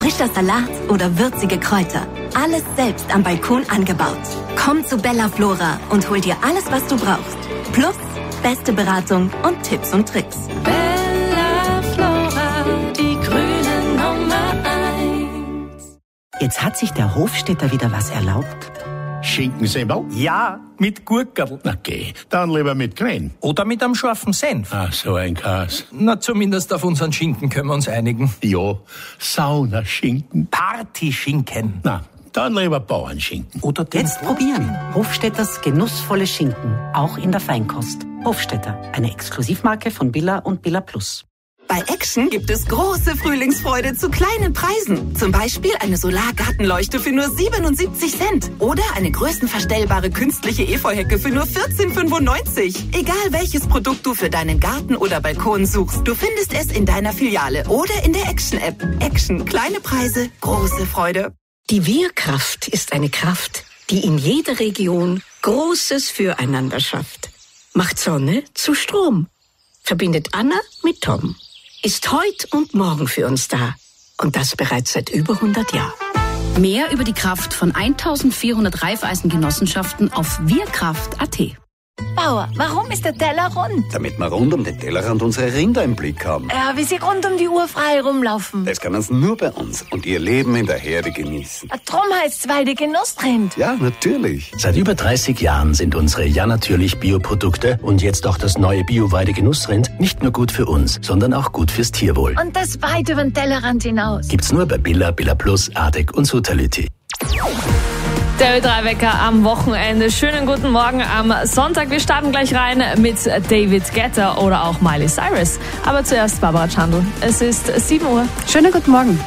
frischer Salat oder würzige Kräuter. Alles selbst am Balkon angebaut. Komm zu Bella Flora und hol dir alles, was du brauchst. Plus beste Beratung und Tipps und Tricks. Bella Flora, die grüne Nummer 1. Jetzt hat sich der Hofstädter wieder was erlaubt. Schinkensemmel? Ja, mit Gurkerl. Okay, dann lieber mit Krähen. Oder mit einem scharfen Senf. Ach, so ein Käse. Na, zumindest auf unseren Schinken können wir uns einigen. Ja, Saunaschinken. Partyschinken. Na, dann lieber Bauernschinken. Oder den Jetzt probieren. Hofstädters genussvolle Schinken, auch in der Feinkost. Hofstädter, eine Exklusivmarke von Billa und Billa Plus. Bei Action gibt es große Frühlingsfreude zu kleinen Preisen. Zum Beispiel eine Solargartenleuchte für nur 77 Cent. Oder eine größenverstellbare künstliche Efeuhecke für nur 14,95. Egal welches Produkt du für deinen Garten oder Balkon suchst, du findest es in deiner Filiale oder in der Action-App. Action, kleine Preise, große Freude. Die Wir-Kraft ist eine Kraft, die in jeder Region Großes füreinander schafft. Macht Sonne zu Strom. Verbindet Anna mit Tom. Ist heut und morgen für uns da. Und das bereits seit über 100 Jahren. Mehr über die Kraft von 1400 Raiffeisengenossenschaften auf wirkraft.at. Bauer, warum ist der Teller rund? Damit wir rund um den Tellerrand unsere Rinder im Blick haben. Ja, wie sie rund um die Uhr frei rumlaufen. Das können sie nur bei uns und ihr Leben in der Herde genießen. Drum heißt's Weide Genussrind. Ja, natürlich. Seit über 30 Jahren sind unsere Ja natürlich Bioprodukte und jetzt auch das neue Bio-Weide Genussrind nicht nur gut für uns, sondern auch gut fürs Tierwohl. Und das weit über den Tellerrand hinaus. Gibt's nur bei Billa, Billa Plus, Ardek und Sutality. Der Ö3-Wecker am Wochenende. Schönen guten Morgen am Sonntag. Wir starten gleich rein mit David Guetta oder auch Miley Cyrus. Aber zuerst Barbara Chandl. Es ist 7 Uhr. Schönen guten Morgen.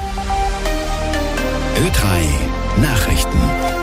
Ö3 Nachrichten.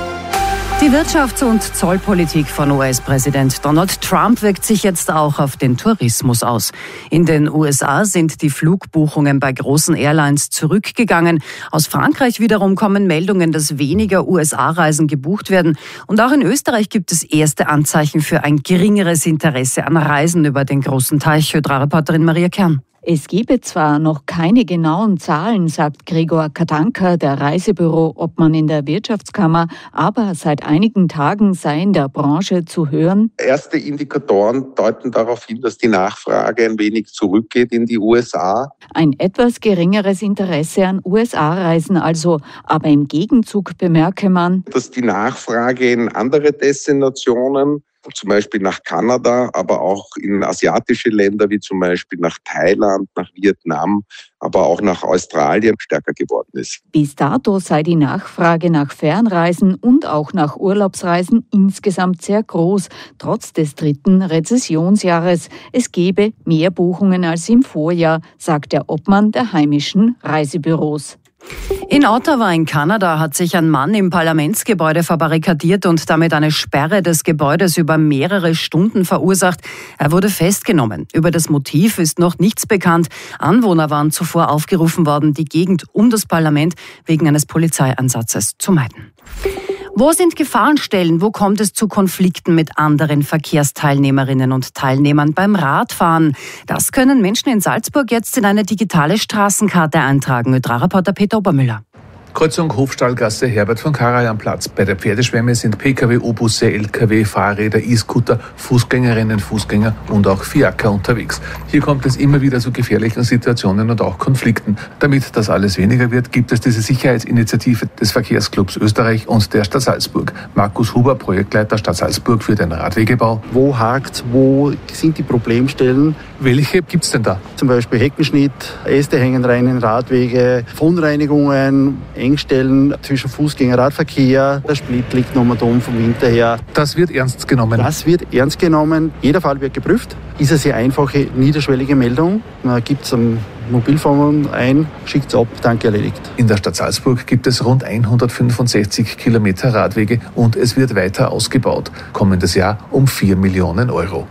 Die Wirtschafts- und Zollpolitik von US-Präsident Donald Trump wirkt sich jetzt auch auf den Tourismus aus. In den USA sind die Flugbuchungen bei großen Airlines zurückgegangen. Aus Frankreich wiederum kommen Meldungen, dass weniger USA-Reisen gebucht werden. Und auch in Österreich gibt es erste Anzeichen für ein geringeres Interesse an Reisen über den großen Teich. Ö3-Reporterin Maria Kern. Es gebe zwar noch keine genauen Zahlen, sagt Gregor Katanka, der Reisebüro-Obmann in der Wirtschaftskammer, aber seit einigen Tagen sei in der Branche zu hören. Erste Indikatoren deuten darauf hin, dass die Nachfrage ein wenig zurückgeht in die USA. Ein etwas geringeres Interesse an USA-Reisen also, aber im Gegenzug bemerke man, dass die Nachfrage in andere Destinationen, zum Beispiel nach Kanada, aber auch in asiatische Länder wie zum Beispiel nach Thailand, nach Vietnam, aber auch nach Australien stärker geworden ist. Bis dato sei die Nachfrage nach Fernreisen und auch nach Urlaubsreisen insgesamt sehr groß, trotz des dritten Rezessionsjahres. Es gebe mehr Buchungen als im Vorjahr, sagt der Obmann der heimischen Reisebüros. In Ottawa in Kanada hat sich ein Mann im Parlamentsgebäude verbarrikadiert und damit eine Sperre des Gebäudes über mehrere Stunden verursacht. Er wurde festgenommen. Über das Motiv ist noch nichts bekannt. Anwohner waren zuvor aufgerufen worden, die Gegend um das Parlament wegen eines Polizeieinsatzes zu meiden. Wo sind Gefahrenstellen? Wo kommt es zu Konflikten mit anderen Verkehrsteilnehmerinnen und Teilnehmern beim Radfahren? Das können Menschen in Salzburg jetzt in eine digitale Straßenkarte eintragen. Ö3-Reporter Peter Obermüller. Kreuzung Hofstallgasse, Herbert von Karajanplatz. Bei der Pferdeschwemme sind Pkw, O-Busse, Lkw, Fahrräder, E-Scooter, Fußgängerinnen, Fußgänger und auch Fiaker unterwegs. Hier kommt es immer wieder zu gefährlichen Situationen und auch Konflikten. Damit das alles weniger wird, gibt es diese Sicherheitsinitiative des Verkehrsclubs Österreich und der Stadt Salzburg. Markus Huber, Projektleiter Stadt Salzburg für den Radwegebau. Wo hakt's? Wo sind die Problemstellen? Welche gibt's denn da? Zum Beispiel Heckenschnitt, Äste hängen rein in Radwege, Vonreinigungen, Engstellen zwischen Fußgänger und Radverkehr. Der Split liegt nochmal dumm vom Winter her. Das wird ernst genommen? Das wird ernst genommen. Jeder Fall wird geprüft. Ist eine sehr einfache, niederschwellige Meldung. Man gibt es am Mobilphone ein, schickt es ab, danke, erledigt. In der Stadt Salzburg gibt es rund 165 Kilometer Radwege und es wird weiter ausgebaut. Kommendes Jahr um 4 Millionen Euro.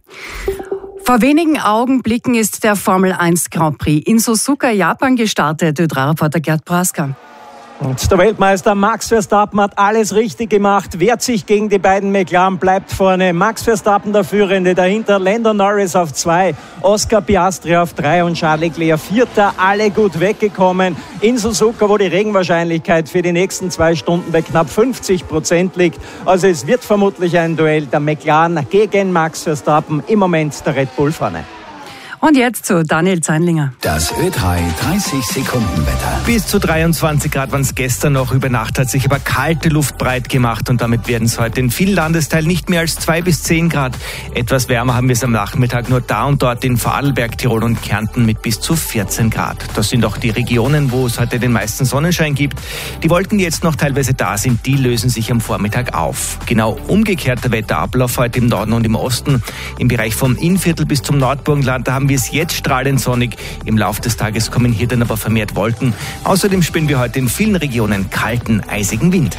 Vor wenigen Augenblicken ist der Formel 1 Grand Prix in Suzuka, Japan gestartet. Ö3-Reporter Gerd Braska. Und der Weltmeister Max Verstappen hat alles richtig gemacht, wehrt sich gegen die beiden McLaren, bleibt vorne. Max Verstappen der Führende, dahinter Lando Norris auf 2, Oscar Piastri auf 3 und Charles Leclerc 4. Alle gut weggekommen. In Suzuka, wo die Regenwahrscheinlichkeit für die nächsten 2 Stunden bei knapp 50% liegt. Also es wird vermutlich ein Duell der McLaren gegen Max Verstappen. Im Moment der Red Bull vorne. Und jetzt zu Daniel Zeinlinger. Das Ö3 30-Sekunden-Wetter. Bis zu 23 Grad waren es gestern noch. Über Nacht hat sich aber kalte Luft breit gemacht und damit werden es heute in vielen Landesteilen nicht mehr als 2 bis 10 Grad. Etwas wärmer haben wir es am Nachmittag nur da und dort in Vorarlberg, Tirol und Kärnten mit bis zu 14 Grad. Das sind auch die Regionen, wo es heute den meisten Sonnenschein gibt. Die Wolken, die jetzt noch teilweise da sind, die lösen sich am Vormittag auf. Genau umgekehrter Wetterablauf heute im Norden und im Osten. Im Bereich vom Innviertel bis zum Nordburgenland, da haben wir es jetzt strahlend sonnig. Im Laufe des Tages kommen hier dann aber vermehrt Wolken. Außerdem spüren wir heute in vielen Regionen kalten, eisigen Wind.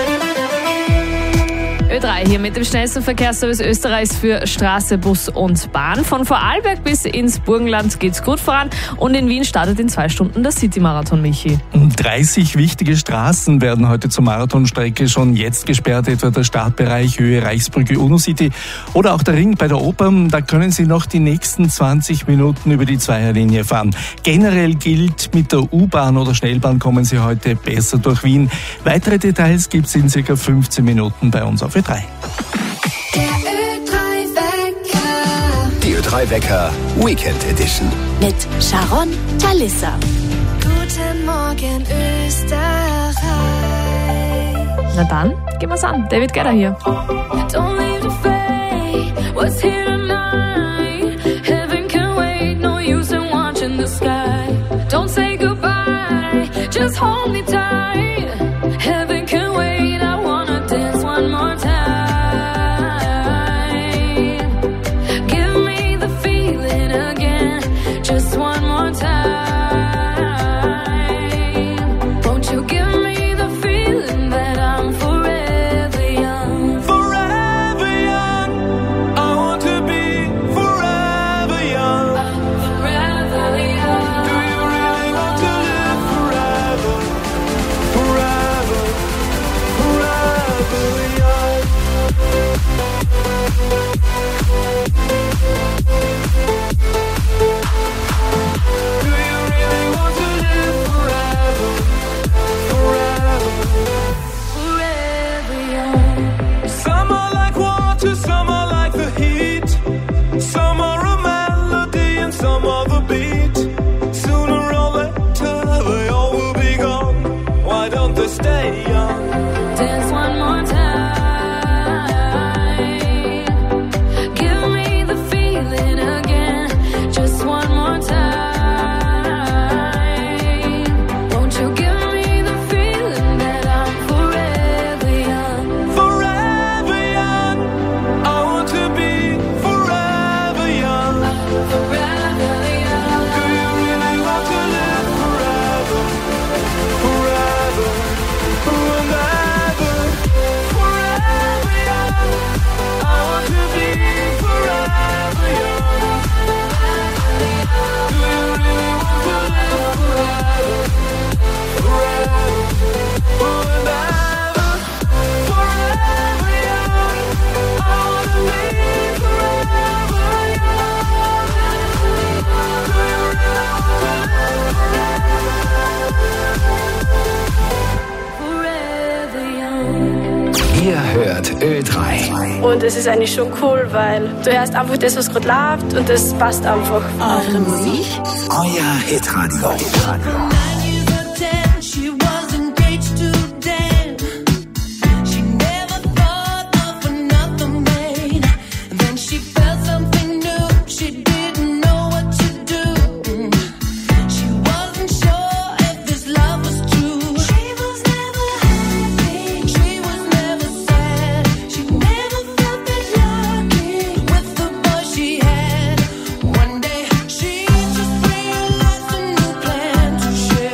Ö3 hier mit dem schnellsten Verkehrsservice Österreichs für Straße, Bus und Bahn. Von Vorarlberg bis ins Burgenland geht's gut voran und in Wien startet in 2 Stunden der City-Marathon, Michi. 30 wichtige Straßen werden heute zur Marathonstrecke schon jetzt gesperrt, etwa der Startbereich Höhe Reichsbrücke UNO-City oder auch der Ring bei der Oper. Da können Sie noch die nächsten 20 Minuten über die Zweierlinie fahren. Generell gilt, mit der U-Bahn oder Schnellbahn kommen Sie heute besser durch Wien. Weitere Details gibt's in circa 15 Minuten bei uns auf Ö3. Die Ö3-Wecker Weekend Edition. Mit Sharon Talissa. Guten Morgen, Österreich. Na dann, gehen wir's an. David Guetta hier. Don't leave the fate, what's here tonight? Heaven can wait, no use in watching the sky. Don't say goodbye, just hold me tight. Heaven can wait, I wanna dance one more time. Give me the feeling again, just one more time. Won't you give me the feeling that I'm forever young? Forever young, I want to be forever young. I'm forever young. Do you really want to live forever? Forever, forever young. Do you really want to live forever? Forever, Forever young. some are like water, some are like the heat. Some are a melody and some are the beat. Sooner or later they all will be gone. Why don't they stay young? Dance one more time. Give me the feeling again, just one more time. Won't you give me the feeling that I'm forever young? Forever young, I want to be forever young. Forever young. Do you really want to live forever? Forever, and ever. Forever young, I want to be forever young. Do you really want to live forever? Forever, and ever. Forever young, I want to be forever young. Do you really want to live Forever young. Ihr hört Ö3. Und es ist eigentlich schon cool, weil du hörst einfach das, was gerade läuft und das passt einfach. Eure Musik, euer Hitradio. She was engaged to Dan. She never thought of another man. Then she felt something new. She didn't know what to do. She wasn't sure if this love was true. She was never happy. She was never sad. She never felt that lucky with the boy she had. One day she just realized a new plan to share.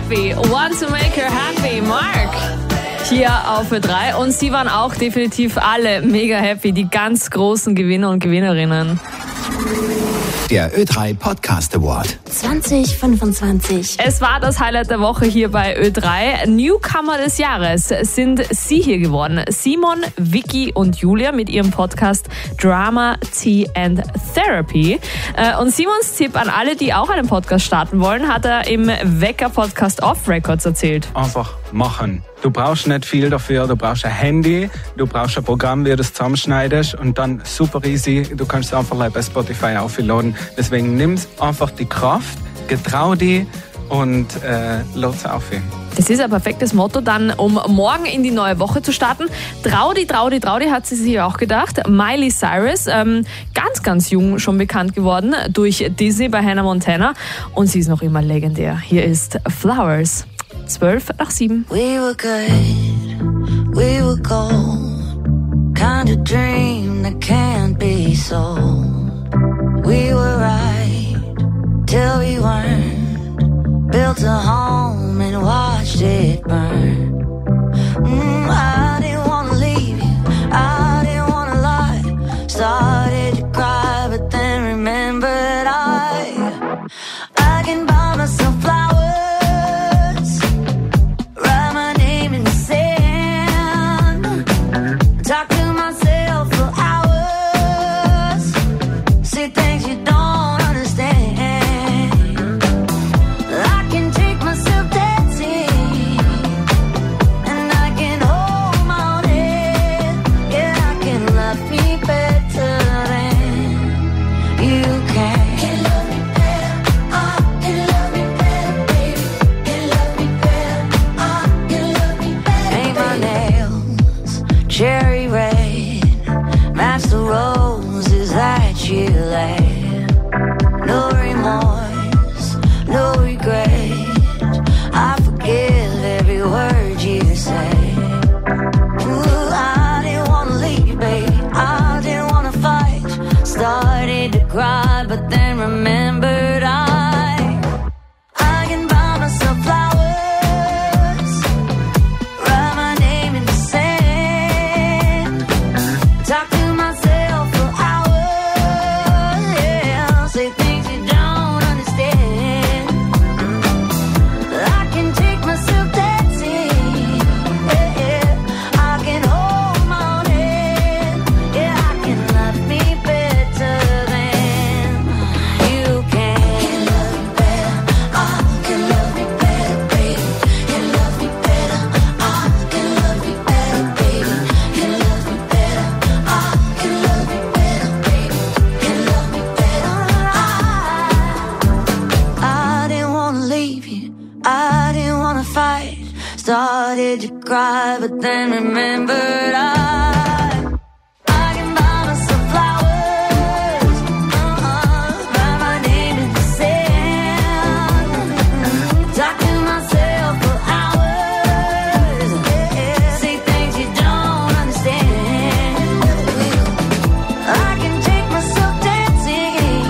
Happy. Want to make her happy, Mark. Hier auf Ö3 und sie waren auch definitiv alle mega happy, die ganz großen Gewinner und Gewinnerinnen. Der Ö3 Podcast Award 2025. Es war das Highlight der Woche hier bei Ö3. Newcomer des Jahres sind sie hier geworden. Simon, Vicky und Julia mit ihrem Podcast Drama, Tea and Therapy. Und Simons Tipp an alle, die auch einen Podcast starten wollen, hat er im Wecker-Podcast Off Records erzählt. Einfach machen. Du brauchst nicht viel dafür, du brauchst ein Handy, du brauchst ein Programm, wie du das zusammenschneidest und dann super easy, du kannst es einfach bei Spotify aufladen. Deswegen nimm einfach die Kraft, getrau dich und lad's auf. Das ist ein perfektes Motto, dann um morgen in die neue Woche zu starten. Trau die, hat sie sich auch gedacht. Miley Cyrus, ganz, ganz jung schon bekannt geworden durch Disney bei Hannah Montana und sie ist noch immer legendär. Hier ist Flowers. 7:12. We were good, we were gold, kind of dream that can't be sold. We were right till we weren't, built a home and watched it burn. I didn't wanna leave you, I didn't wanna lie, started to cry but then remembered I can buy myself flowers. Cherry red, match the roses that you laid. No remorse, no regret, I forgive every word you say. Ooh, I didn't wanna leave, baby, I didn't wanna fight. Started to cry, but then remembered I can buy myself flowers. Started to cry, but then remembered I can buy myself flowers, write my name in the sand, talk to myself for hours, say things you don't understand. I can take myself dancing,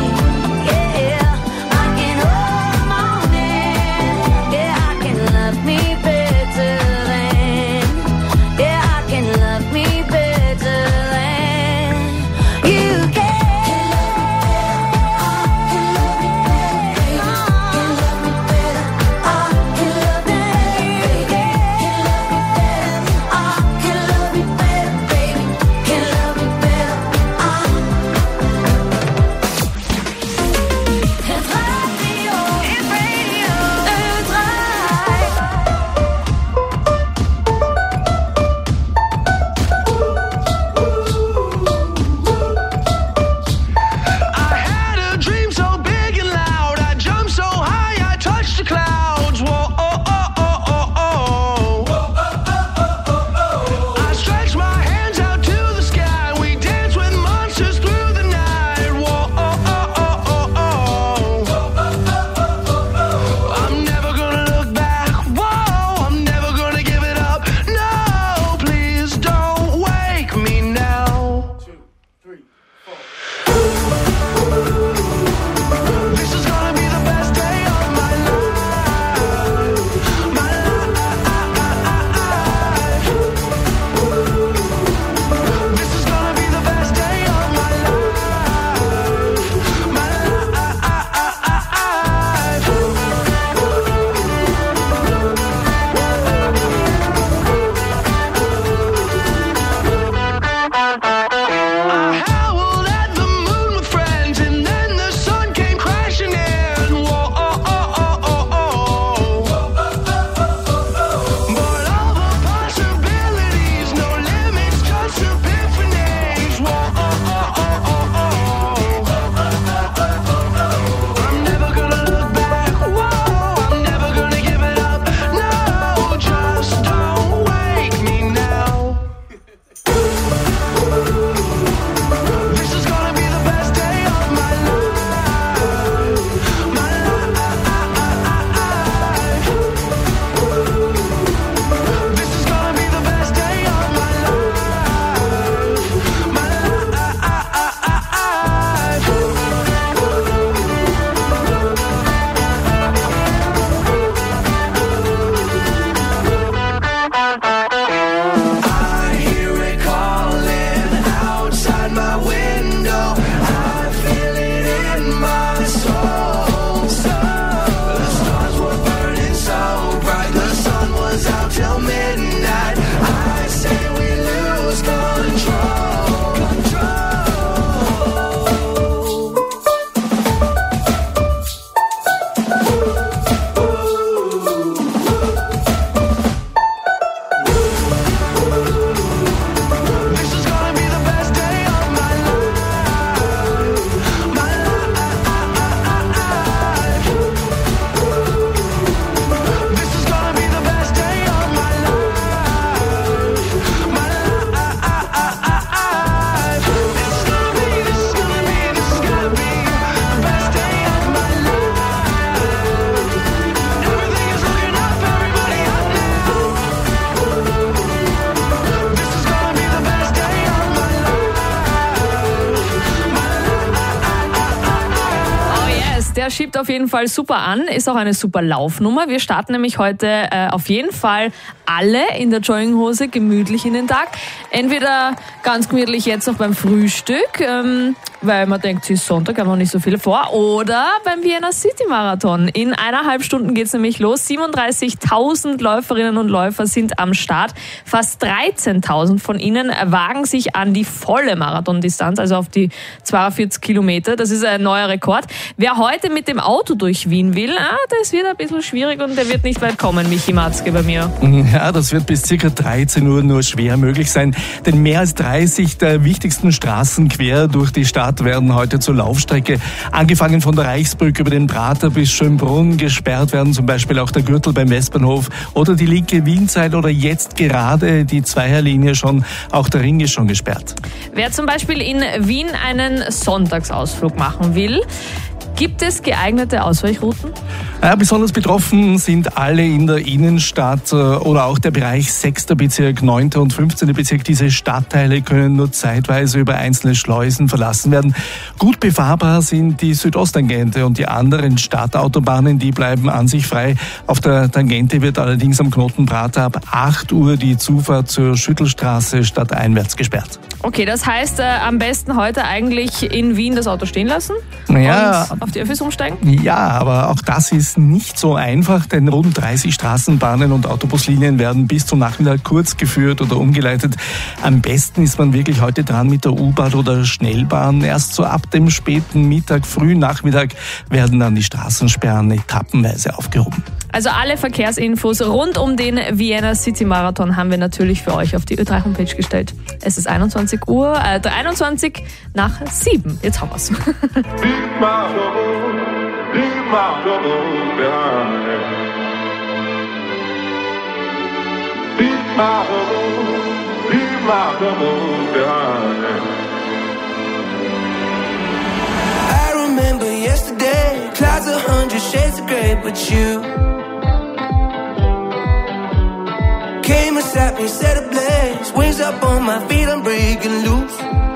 I can hold my own hand, I can love me better. Me schiebt auf jeden Fall super an, ist auch eine super Laufnummer. Wir starten nämlich heute auf jeden Fall alle in der Jogginghose gemütlich in den Tag. Entweder ganz gemütlich jetzt noch beim Frühstück, weil man denkt, es ist Sonntag, haben wir nicht so viele vor, oder beim Vienna City Marathon. In 1,5 Stunden geht's nämlich los. 37.000 Läuferinnen und Läufer sind am Start. Fast 13.000 von ihnen wagen sich an die volle Marathondistanz, also auf die 42 Kilometer. Das ist ein neuer Rekord. Wer heute mit dem Auto durch Wien will, das wird ein bisschen schwierig und der wird nicht weit kommen, Michi Matzke bei mir. Ja, das wird bis ca. 13 Uhr nur schwer möglich sein, denn mehr als 30 der wichtigsten Straßen quer durch die Stadt werden heute zur Laufstrecke, angefangen von der Reichsbrücke über den Prater bis Schönbrunn, gesperrt werden zum Beispiel auch der Gürtel beim Westbahnhof oder die linke Wienseite oder jetzt gerade die Zweierlinie schon, auch der Ring ist schon gesperrt. Wer zum Beispiel in Wien einen Sonntagsausflug machen will, gibt es geeignete Ausweichrouten? Ja, besonders betroffen sind alle in der Innenstadt oder auch der Bereich 6. Bezirk, 9. und 15. Bezirk. Diese Stadtteile können nur zeitweise über einzelne Schleusen verlassen werden. Gut befahrbar sind die Südosttangente und die anderen Stadtautobahnen, die bleiben an sich frei. Auf der Tangente wird allerdings am Knoten Prater ab 8 Uhr die Zufahrt zur Schüttelstraße stadteinwärts gesperrt. Okay, das heißt am besten heute eigentlich in Wien das Auto stehen lassen ja, und auf die Öffis umsteigen? Ja, aber auch das ist nicht so einfach, denn rund 30 Straßenbahnen und Autobuslinien werden bis zum Nachmittag kurz geführt oder umgeleitet. Am besten ist man wirklich heute dran mit der U-Bahn oder Schnellbahn. Erst so ab dem späten Mittag, frühen Nachmittag werden dann die Straßensperren etappenweise aufgehoben. Also alle Verkehrsinfos rund um den Vienna City Marathon haben wir natürlich für euch auf die Ö3 Homepage gestellt. Es ist 21 nach 7. Jetzt haben wir's. Leave my troubles behind. Leave my troubles behind. I remember yesterday, clouds 100 shades of grey, but you came and sat me, set ablaze, wings up on my feet, I'm breaking loose.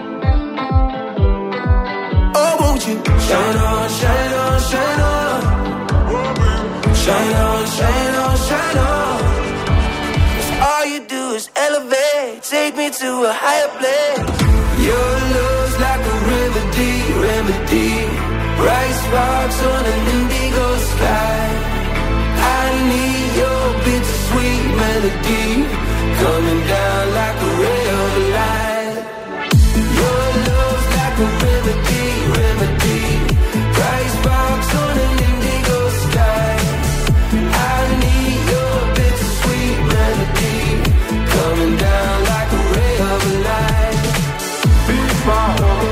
Oh, won't you shine on, shine on, shine on, shine on, shine on, shine on. 'Cause all you do is elevate, take me to a higher place. Your love's like a remedy, remedy. Bright sparks on an indigo sky. I need your bittersweet melody, coming down like a ray of light. Your love's like a remedy, remedy. Bright sparks on an indigo sky. I need your bittersweet melody, coming down like a ray of light. Leave my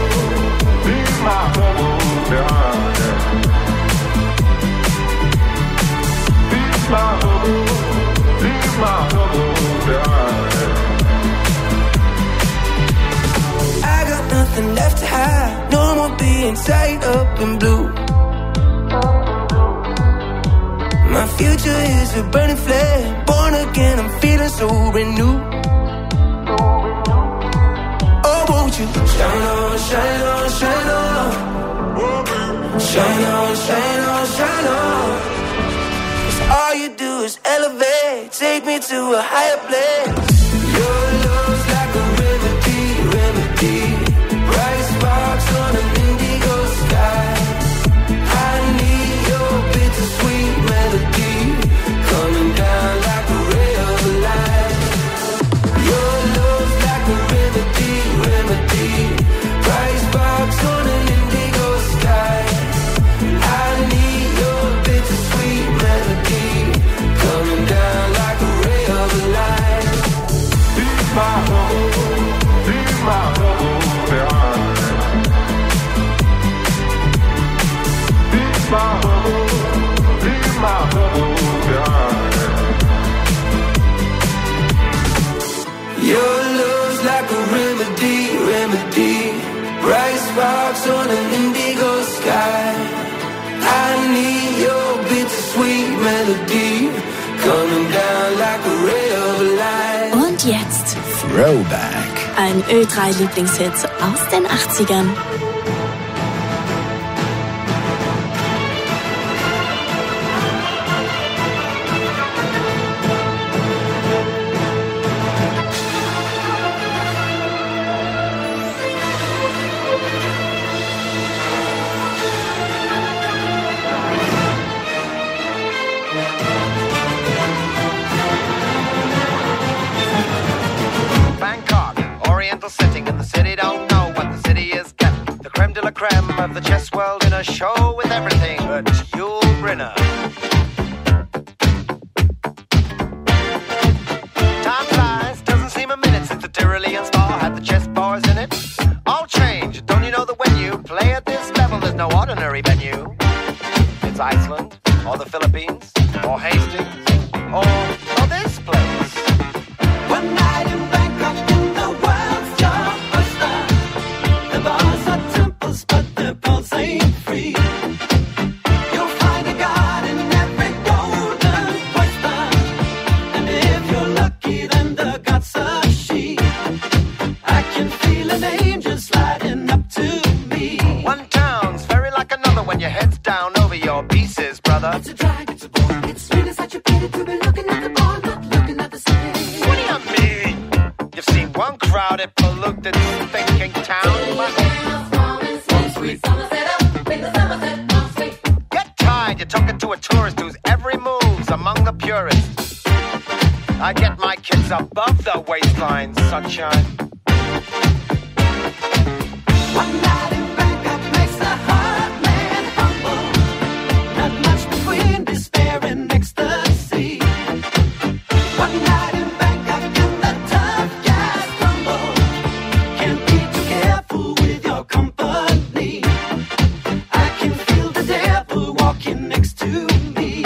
troubles behind. Leave my troubles behind. I got nothing left to hide, no more being tied up in blue. My future is a burning flame, born again, I'm feeling so renewed. Oh, won't you shine on, shine on, shine on, shine on, shine on, shine on. 'Cause all you do is elevate, take me to a higher place. Your love's like a remedy, remedy. Bright sparks on an indigo sky. I need your bittersweet melody, coming down like a ray of light. Your love's like a remedy, remedy. Bright sparks on an indigo sky. I need your bittersweet melody, coming down like a ray of light. Leave my troubles behind. Leave my troubles behind. Your love's like a remedy, remedy. Bright sparks on an indigo sky. I need your bittersweet melody, coming down like a ray of light. Und jetzt Throwback. ein Ö3-Lieblingshit aus den 80ern. gentle setting, and the city don't know what the city is getting. The creme de la creme of the chess world in a show with everything but Yul Brynner. Time flies, doesn't seem a minute since the Tyrolean spa had the chess bars in it. All change, don't you know that when you play at this level, there's no ordinary venue? It's Iceland, or the Philippines, or Hastings, or this place. One night in Bangkok in the world's your oyster. The bars are temples, but the pulse ain't free. You'll find a god in every golden oyster. And if you're lucky, then the god's a she. I can feel an angel sliding up to me. One town's very like another when your head's down over your pieces, brother. It's a drag, it's a bore, it's really such a pity to be looking at the bar, not looking at the city. What do you mean? You've seen one crowded, polluted, thinking town. Get tired, you're talking to a tourist whose every move's among the purists. I get my kids above the waistline, sunshine. One night in Bangkok makes the heart man humble. Not much between despair and ecstasy. One night in Bangkok and the tough guys crumble. Can't be too careful with your company. I can feel the devil walking next to me.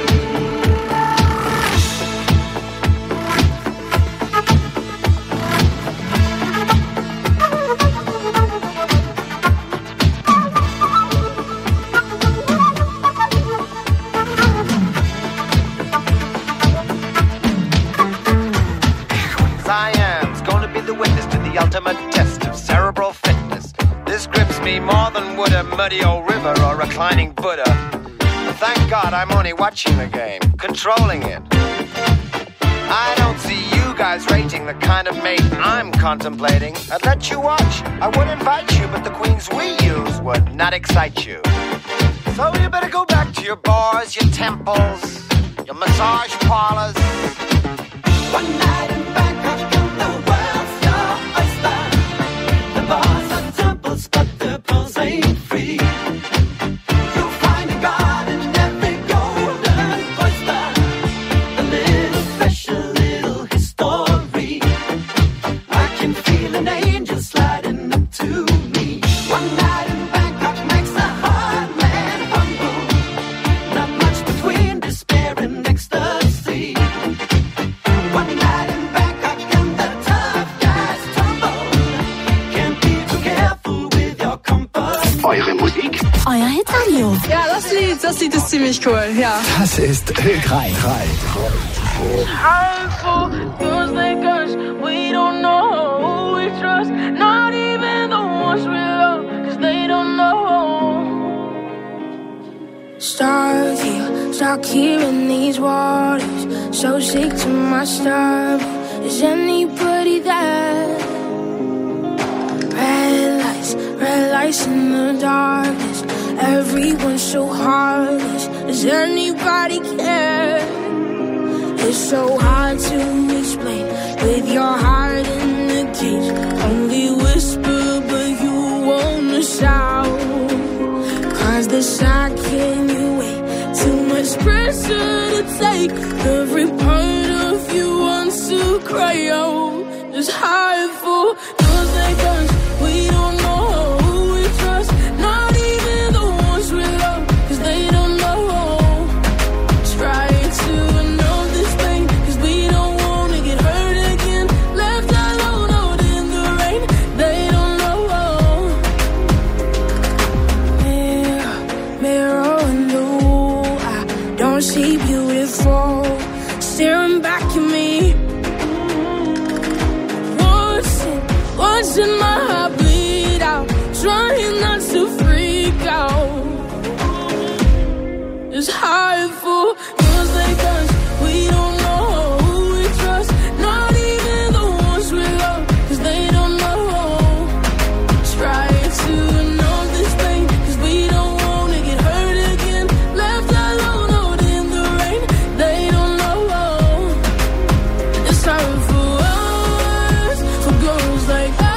Siam's going to be the witness to the ultimate test of cerebral fitness. This grips me more than would a muddy old river or reclining Buddha. But thank God I'm only watching the game, controlling it. I don't see you guys rating the kind of mate I'm contemplating. I'd let you watch, I would invite you, but the queens we use would not excite you. So you better go back to your bars, your temples, your massage parlors. One night in Bangkok and the world's your oyster. The bars are temples, but the pulse ain't free. You'll find a god in every golden oyster. A little special, little history. I can feel an angel sliding up to me. One night in Bangkok makes a hard man humble. Not much between despair and ecstasy. One night in Bangkok and the tough guys tumble. Can't be too careful with your company. Eure Musik? Euer Hitradio. Ja, das Lied ist ziemlich cool, ja. Das ist Ö3. Thursday, 'cause we don't know who we trust. Not even the ones we love, 'cause they don't know. Stuck here in these waters. So sick to my stomach. Is anybody there? Red lights in the darkness. Everyone's so heartless. Does anybody care? It's so hard to explain with your heart in the cage. Only whisper, but you wanna shout. 'Cause the side can't you wait? Too much pressure to take. Every part of you wants to cry out. Just hide for Thursday, 'cause we don't know who we trust. Not even the ones we love, 'cause they don't know. Try to know this thing, 'cause we don't wanna get hurt again. Left alone out in the rain, they don't know. Mirror on the wall, I don't see beautiful. Staring back at me. Watching my heart bleed out. Trying not to freak out. It's hard for Thursday, 'cause we don't know who we trust. Not even the ones we love, 'cause they don't know. Try to know this thing, 'cause we don't wanna get hurt again. Left alone out in the rain, they don't know. It's hard for us, for girls like us.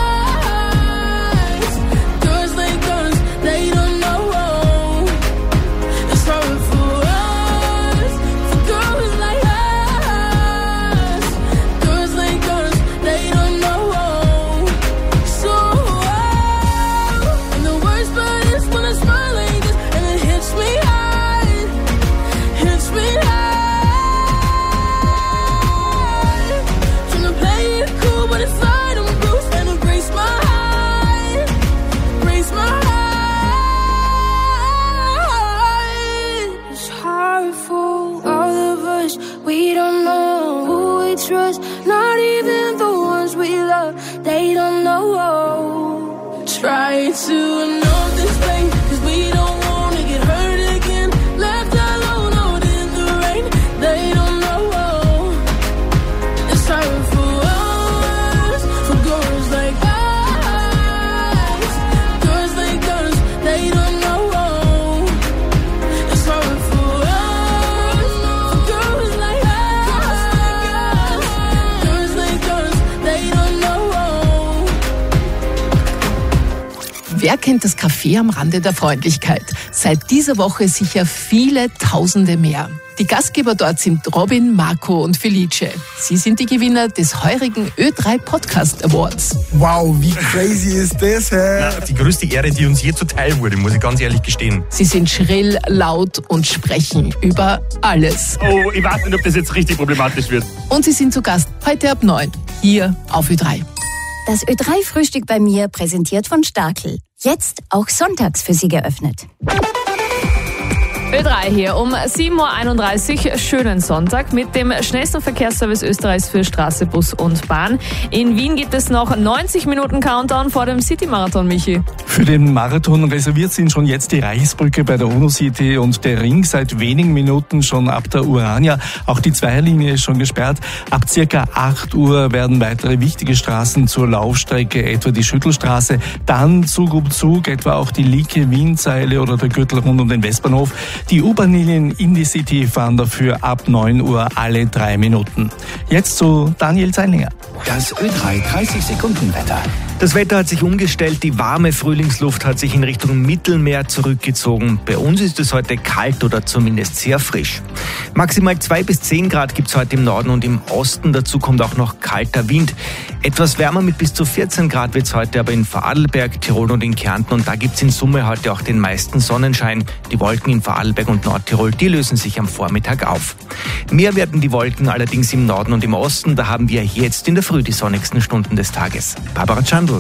they don't know. Try to know this pain, 'cause we don't wanna get hurt again. Left alone out in the rain, they don't know. It's hard for us, for girls like us. Girls like us, they don't know. It's hard for us, for girls like us. Girls like us, they don't know. Wer kennt das Café am Rande der Freundlichkeit? Seit dieser Woche sicher viele Tausende mehr. Die Gastgeber dort sind Robin, Marco und Felice. Sie sind die Gewinner des heurigen Ö3 Podcast Awards. Wow, wie crazy ist das, hä? Die größte Ehre, die uns je zuteil wurde, muss ich ganz ehrlich gestehen. Sie sind schrill, laut und sprechen über alles. Oh, ich weiß nicht, ob das jetzt richtig problematisch wird. Und sie sind zu Gast heute ab 9 hier auf Ö3. Das Ö3-Frühstück bei mir, präsentiert von Starkel. Jetzt auch sonntags für Sie geöffnet. Ö3 hier um 7.31 Uhr. Schönen Sonntag mit dem schnellsten Verkehrsservice Österreichs für Straße, Bus und Bahn. In Wien gibt es noch 90 Minuten Countdown vor dem City-Marathon, Michi. Für den Marathon reserviert sind schon jetzt die Reichsbrücke bei der UNO-City und der Ring seit wenigen Minuten schon ab der Urania. Auch die Zweierlinie ist schon gesperrt. Ab circa 8 Uhr werden weitere wichtige Straßen zur Laufstrecke, etwa die Schüttelstraße, dann Zug um Zug, etwa auch die Lieke-Wien-Zeile oder der Gürtel rund um den Westbahnhof. Die U-Bahn-Linien in die City fahren dafür ab 9 Uhr alle 3 Minuten. Jetzt zu Daniel Zeilinger. Das Ö3 30-Sekunden-Wetter. Das Wetter hat sich umgestellt, die warme Frühlingsluft hat sich in Richtung Mittelmeer zurückgezogen. Bei uns ist es heute kalt oder zumindest sehr frisch. Maximal 2 bis 10 Grad gibt es heute im Norden und im Osten. Dazu kommt auch noch kalter Wind. Etwas wärmer mit bis zu 14 Grad wird es heute aber in Vorarlberg, Tirol und in Kärnten. Und da gibt es in Summe heute auch den meisten Sonnenschein. Die Wolken in Vorarlberg und Nordtirol, die lösen sich am Vormittag auf. Mehr werden die Wolken allerdings im Norden und im Osten. Da haben wir jetzt in der Früh die sonnigsten Stunden des Tages. Barbara Chandl.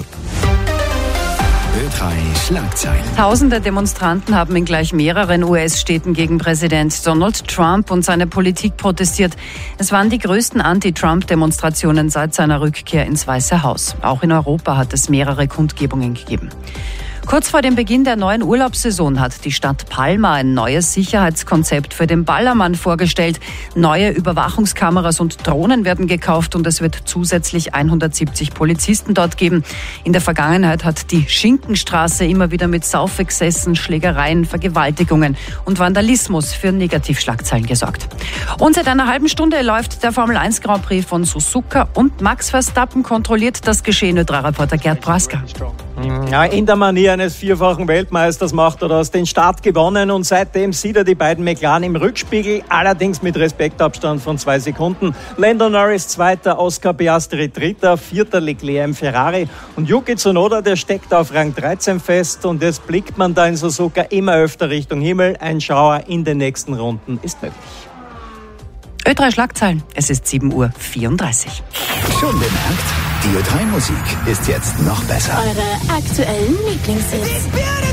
Ö3 Schlagzeilen. Tausende Demonstranten haben in gleich mehreren US-Städten gegen Präsident Donald Trump und seine Politik protestiert. Es waren die größten Anti-Trump-Demonstrationen seit seiner Rückkehr ins Weiße Haus. Auch in Europa hat es mehrere Kundgebungen gegeben. Kurz vor dem Beginn der neuen Urlaubssaison hat die Stadt Palma ein neues Sicherheitskonzept für den Ballermann vorgestellt. Neue Überwachungskameras und Drohnen werden gekauft und es wird zusätzlich 170 Polizisten dort geben. In der Vergangenheit hat die Schinkenstraße immer wieder mit Saufexzessen, Schlägereien, Vergewaltigungen und Vandalismus für Negativschlagzeilen gesorgt. Und seit einer halben Stunde läuft der Formel 1 Grand Prix von Suzuka und Max Verstappen kontrolliert das Geschehen. Ö3-Reporter Gerd Praska. Ja, in der Manier eines vierfachen Weltmeisters macht er das, den Start gewonnen und seitdem sieht er die beiden McLaren im Rückspiegel, allerdings mit Respektabstand von 2 Sekunden. Lando Norris Zweiter, Oscar Piastri Dritter, Vierter Leclerc im Ferrari und Yuki Tsunoda, der steckt auf Rang 13 fest und jetzt blickt man da in Suzuka immer öfter Richtung Himmel. Ein Schauer in den nächsten Runden ist möglich. Ö3 Schlagzeilen, es ist 7.34 Uhr. Schon bemerkt? Die Ö3-Musik ist jetzt noch besser. Eure aktuellen Lieblingshits.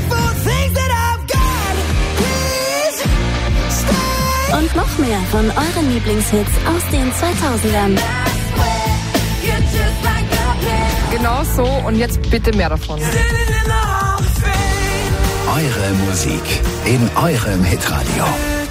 Und noch mehr von euren Lieblingshits aus den 2000ern. Genau so und jetzt bitte mehr davon. Eure Musik in eurem Hitradio.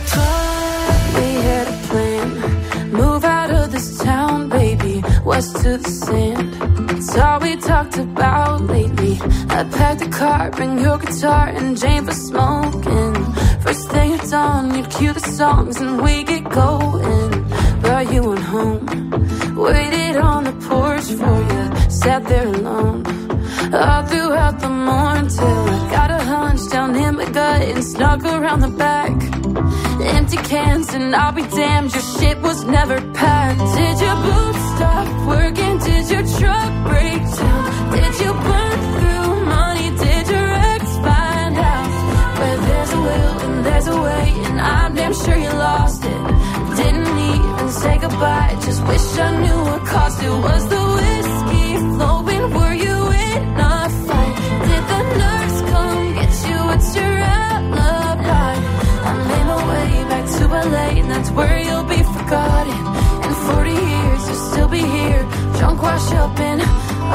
Move out of this town, baby, west to the sand. It's all we talked about lately. I packed a car, bring your guitar and Jane for smoking. First thing at dawn, you'd cue the songs and we get going. But you went home, waited on the porch for you, sat there alone. All throughout the morning till I got a hunch down in my gut and snuck around the back. Empty cans and I'll be damned, your shit was never packed. Did your boots stop working? Did your truck break down? Did you burn through money? Did your ex find out? Where there's a will and there's a way, and I'm damn sure you lost it. Didn't even say goodbye, just wish I knew what caused it. Was the whiskey flowing? Were you in a fight? Did the nurse come get you? What's your alibi? I made my way back to LA, and that's where you'll be forgotten. In 40 years, you'll still be here, drunk, washed up, and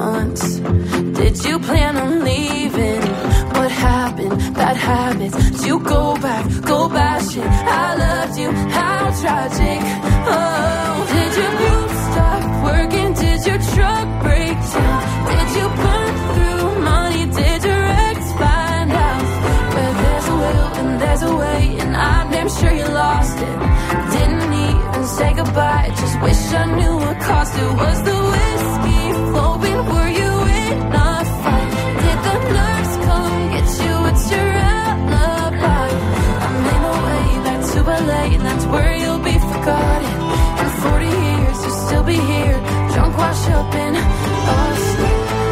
months. Did you plan on leaving? What happened? Bad habits. Did you go back? Go bashing. I loved you. How tragic. Oh, did your group stop working? Did your truck break down? Did you burn through money? Did your ex find out? Where there's a will and there's a way, and I'm damn sure you lost it. Didn't even say goodbye. Just wish I knew what cost it. Was the whiskey flowing? Were you in a fight? Did the nurse come get you? It's your alibi. I made my way back to LA, and that's where you'll be forgotten. In 40 years, you'll still be here, drunk, washed up in Boston.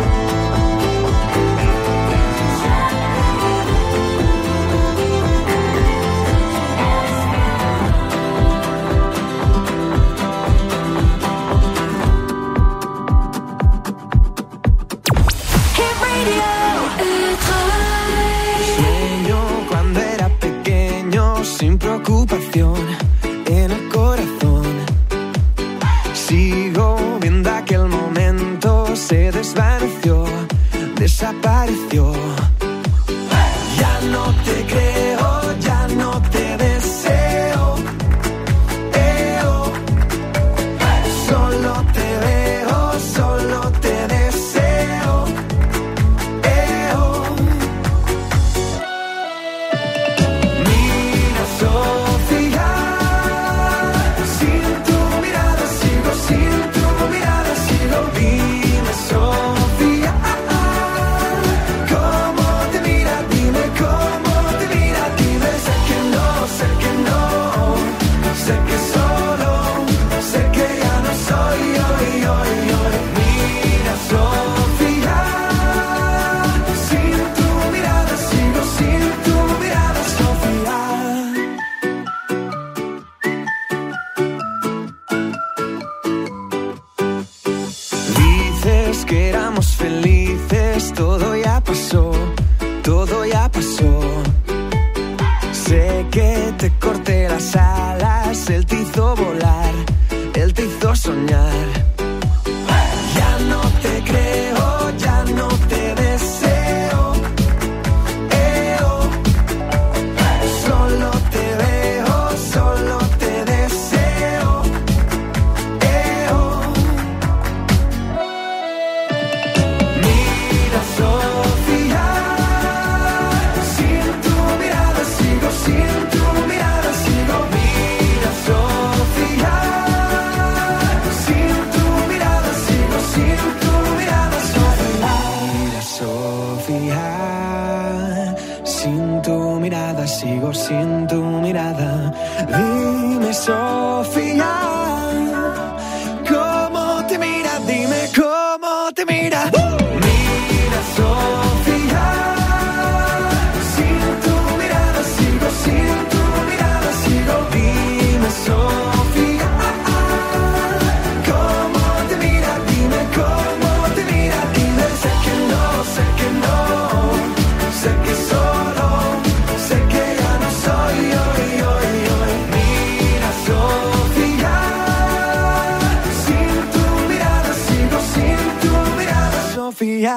Sin preocupación en el corazón. Sigo viendo aquel momento, se desvaneció, desapareció. Ya no te creo, ya no te deseo. Solo te veo, solo te deseo. Sofía, sin tu mirada sigo, sin tu mirada sigo. Dime, Sofía, ¿cómo te mira? Dime cómo te mira. Dime, sé que no, sé que solo, sé que ya no soy hoy. Mira, Sofía, sin tu mirada sigo, sin tu mirada, Sofía. Que éramos felices, todo ya pasó, todo ya pasó. Sé que te corté las alas, él te hizo volar, él te hizo soñar. Ya no te creo, ya no te deseo. Solo te veo, solo te deseo. Sofía, sin tu mirada sigo, sin tu mirada sigo. Mira, Sofía, sin tu mirada sigo, sin tu mirada, Sofía. Mira, Sofía, sin tu mirada sigo, sin tu mirada. Dime, Sofía, ¿cómo te mira? Dime cómo te mira. Sofía, sin tu mirada sigo, sin tu mirada sigo. Dime, Sofía, ¿cómo te mira? Dime cómo te mira. Dime, sé que no, sé que solo, sé que ya no soy hoy. Mira, Sofía, sin tu mirada sigo, sin tu mirada, Sofía.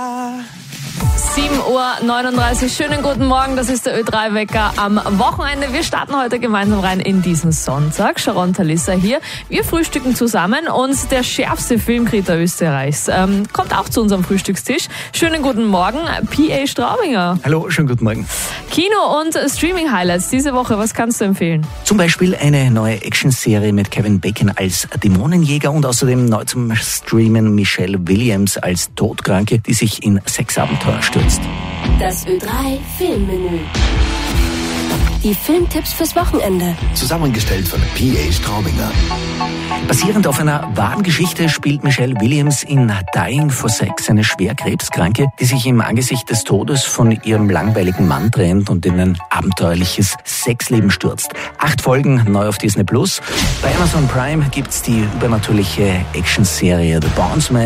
7:39 Uhr. Schönen guten Morgen, das ist der Ö3-Wecker am Wochenende. Wir starten heute gemeinsam rein in diesen Sonntag. Sharon Talissa hier. Wir frühstücken zusammen und der schärfste Filmkritiker Österreichs kommt auch zu unserem Frühstückstisch. Schönen guten Morgen, P.A. Straubinger. Hallo, schönen guten Morgen. Kino- und Streaming-Highlights diese Woche, was kannst du empfehlen? Zum Beispiel eine neue Actionserie mit Kevin Bacon als Dämonenjäger und außerdem neu zum Streamen Michelle Williams als Todkranke, die sich in Sexabenteuer stürzt. Das Ö3 Filmmenü. Die Filmtipps fürs Wochenende. Zusammengestellt von P.A. Straubinger. Basierend auf einer wahren Geschichte spielt Michelle Williams in Dying for Sex eine schwer Krebskranke, die sich im Angesicht des Todes von ihrem langweiligen Mann trennt und in ein abenteuerliches Sexleben stürzt. 8 Folgen neu auf Disney+. Bei Amazon Prime gibt's die übernatürliche Actionserie The Bondsman.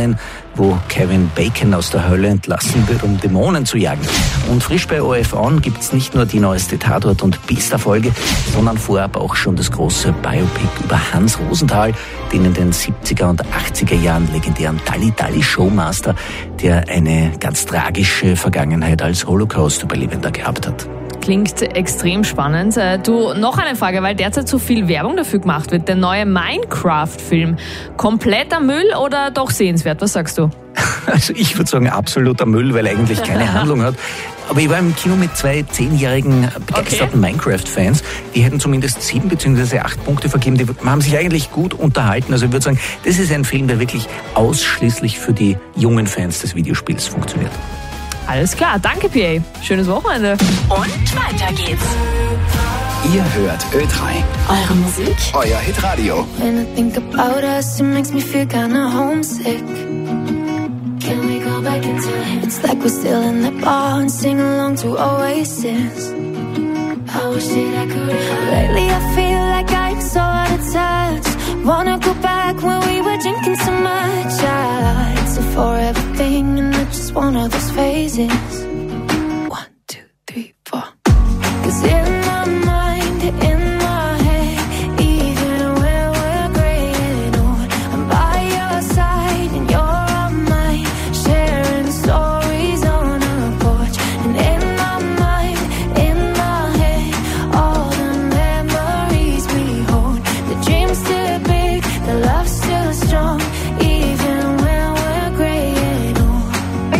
wo Kevin Bacon aus der Hölle entlassen wird, um Dämonen zu jagen. Und frisch bei ORF On gibt's nicht nur die neueste Tatort- und Biester-Folge, sondern vorab auch schon das große Biopic über Hans Rosenthal, den in den 70er und 80er Jahren legendären Dalli-Dalli-Showmaster, der eine ganz tragische Vergangenheit als Holocaust-Überlebender gehabt hat. Klingt extrem spannend. Du, noch eine Frage, weil derzeit so viel Werbung dafür gemacht wird. Der neue Minecraft-Film. Kompletter Müll oder doch sehenswert? Was sagst du? Also ich würde sagen absoluter Müll, weil er eigentlich keine Handlung hat. Aber ich war im Kino mit 2 10-jährigen begeisterten Minecraft-Fans. Die hätten zumindest 7 bzw. 8 Punkte vergeben. Die haben sich eigentlich gut unterhalten. Also ich würde sagen, das ist ein Film, der wirklich ausschließlich für die jungen Fans des Videospiels funktioniert. Alles klar, danke PA. Schönes Wochenende. Und weiter geht's. Ihr hört Ö3. Eure Musik. Euer Hitradio. When I think about us, it makes me feel kinda homesick. Can we go back in time? It's like we're still in that bar and sing along to Oasis. I wish that I could. Lately I feel like I'm so out of touch. Wanna go back when we were drinking so much. It's a forever thing and it's just one of those phases. 1, 2, 3, 4. 'Cause in my mind, in my head, even when we're graying old, I'm by your side and you're on mine, sharing stories on a porch. And in my mind, in my head, all the memories we hold. The dream's still big, the love's still strong, even when we're graying old.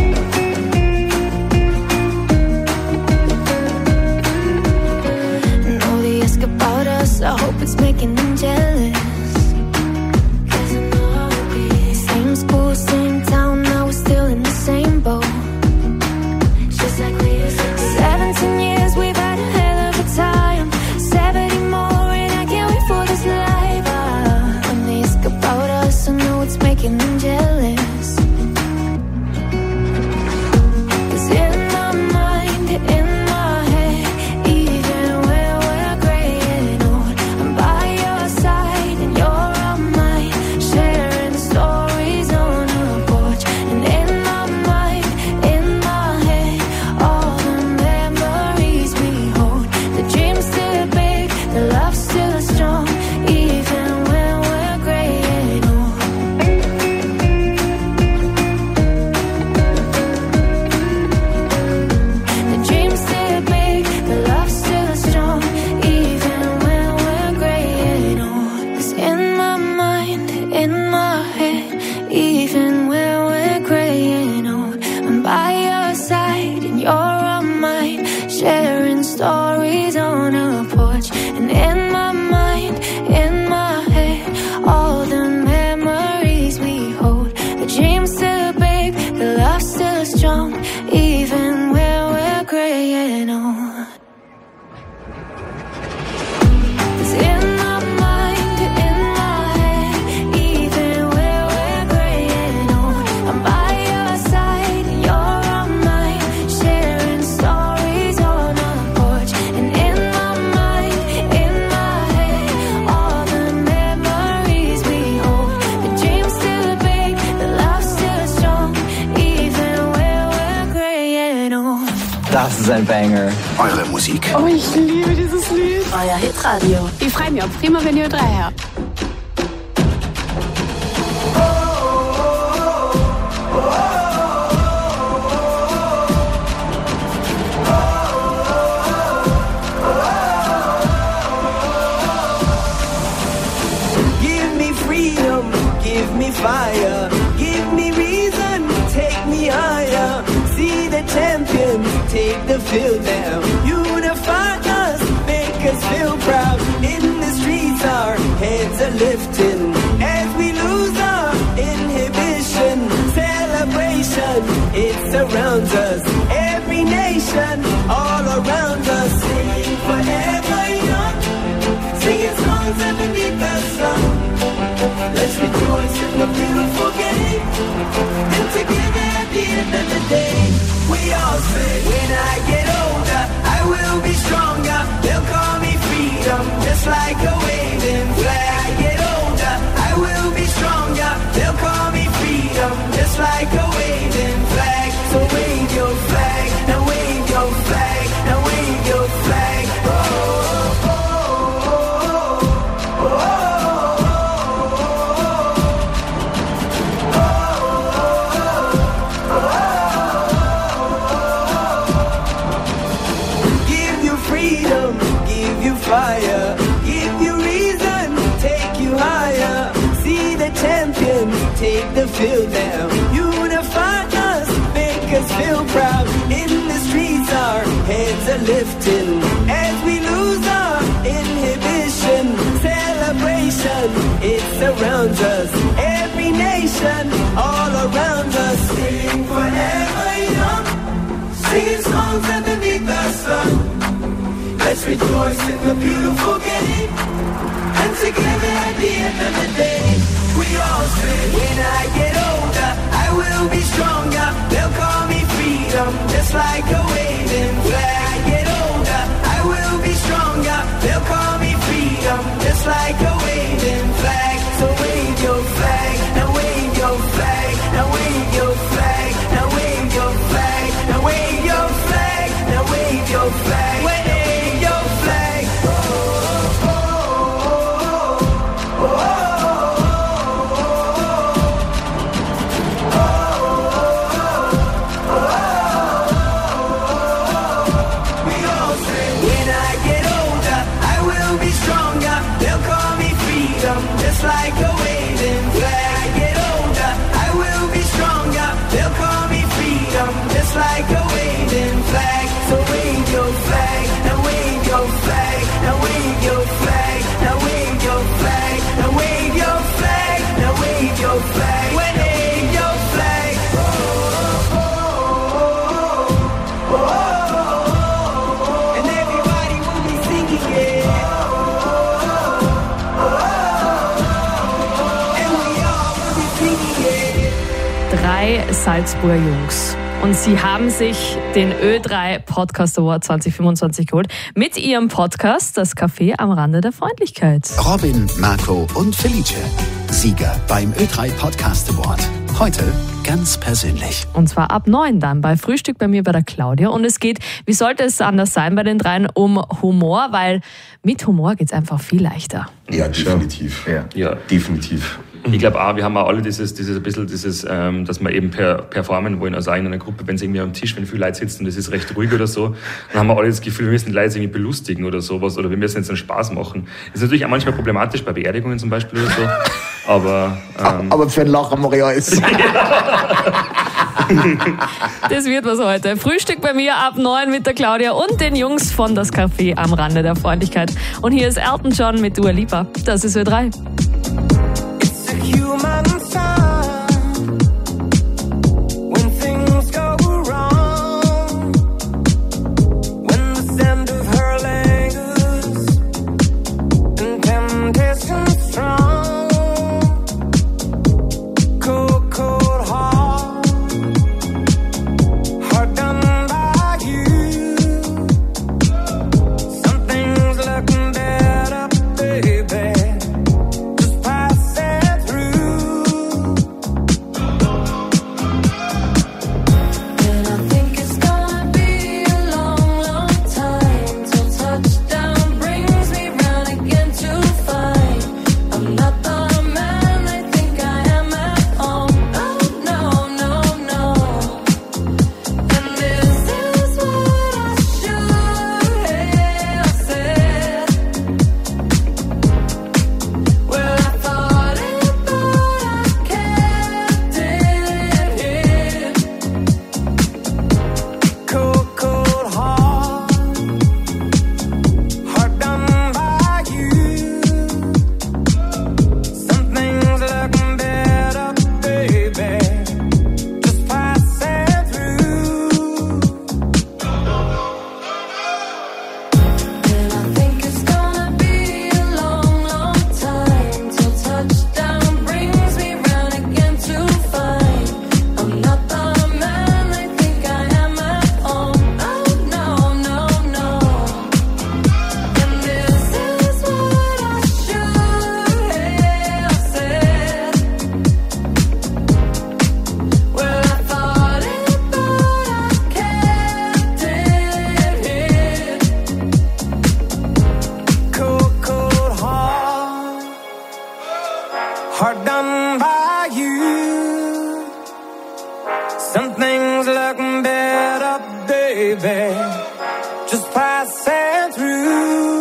And all they ask about us, I hope it's making them jealous. 'Cause I know how it be. Same school, same town, now we're still in the same boat. Just like we used to be. 17 years, we've had a hell of a time. 70 more, and I can't wait for this life. When they ask about us, I know it's making them jealous. 'Cause in my mind, in my head, even when we're graying old, I'm by your side and you're on mine, sharing stories on a porch. And in my mind, in my head, all the memories we hold. The dream's still big, the love's still strong, even when we're graying old. The dream's still big, the love's still strong, even when we're graying old. 'Cause in my mind, in my head, even when we're graying old, I'm by your side and you're on mine, sharing stories on a porch. And in my mind, in my head, all the memories we hold. The dream's still big, the love's still strong, even when we're graying old. 'Cause in my mind, in my head, even when we're graying old, I'm by your side and you're on mine, sharing stories on a porch. And in my mind, in my head, all the memories we hold. The dream's still big, the love's still strong, even when we're graying old. Das ist ein Banger. Eure Musik. Oh, ich liebe dieses Lied. Euer Hitradio. Ich freue mich auf prima, wenn ihr 3 habt. Give me freedom, give me fire, give me reason, take me higher. See the champions, take the field now. Unify us, make us feel proud. In the streets, our heads are lifting as we lose our inhibition. Celebration, it surrounds us. Every nation, all around us. Sing forever young, singing songs underneath the sun. Let's rejoice in the beautiful game. And together at the end of the day, we all say, when I get older, I will be stronger. They'll call me freedom, just like a waving flag. Get older, I will be stronger. They'll call me freedom, just like inspiration, it surrounds us. Every nation, all around us. Sing forever young, singing songs underneath the sun. Let's rejoice in the beautiful game, and together at the end of the day, we all say, when I get older, I will be stronger. They'll call me freedom, just like a waving flag. I get older, I will be stronger. They'll call me freedom, just like a waving flag. So wave your flag, now wave your flag, now wave your flag, now wave your flag, now wave your flag, now wave your flag, wave your flag. Just like a waving flag. I get older, I will be stronger. They'll call me freedom, just like a waving flag. So wave your flag, now wave your flag, now wave your flag, now wave your flag, now wave your flag, now wave your flag, wave your flag. And everybody will be singing it. Drei Salzburger Jungs. Und sie haben sich den Ö3 Podcast Award 2025 geholt mit ihrem Podcast Das Café am Rande der Freundlichkeit. Robin, Marco und Felice, Sieger beim Ö3 Podcast Award. Heute ganz persönlich. Und zwar ab 9 dann bei Frühstück bei mir bei der Claudia. Und es geht, wie sollte es anders sein bei den dreien, um Humor, weil mit Humor geht es einfach viel leichter. Ja, definitiv. Ja, definitiv. Ich glaube auch, wir haben auch alle dieses, dass wir eben performen wollen, also in einer Gruppe, wenn es irgendwie am Tisch, wenn viele Leute sitzen und es ist recht ruhig oder so, dann haben wir alle das Gefühl, wir müssen die Leute irgendwie belustigen oder sowas, oder wir müssen jetzt einen Spaß machen. Das ist natürlich auch manchmal problematisch bei Beerdigungen zum Beispiel oder so, aber für ein Lachen mache ich alles. Das wird was heute. Frühstück bei mir ab 9 mit der Claudia und den Jungs von Das Café am Rande der Freundlichkeit. Und hier ist Elton John mit Dua Lipa. Das ist Ö3. Human sign when things go wrong, when the sound of her lingers and temptation strong, cold, cold heart done by you. Something's looking better, baby. Hard done by you. Something's looking better, baby. Just passing through.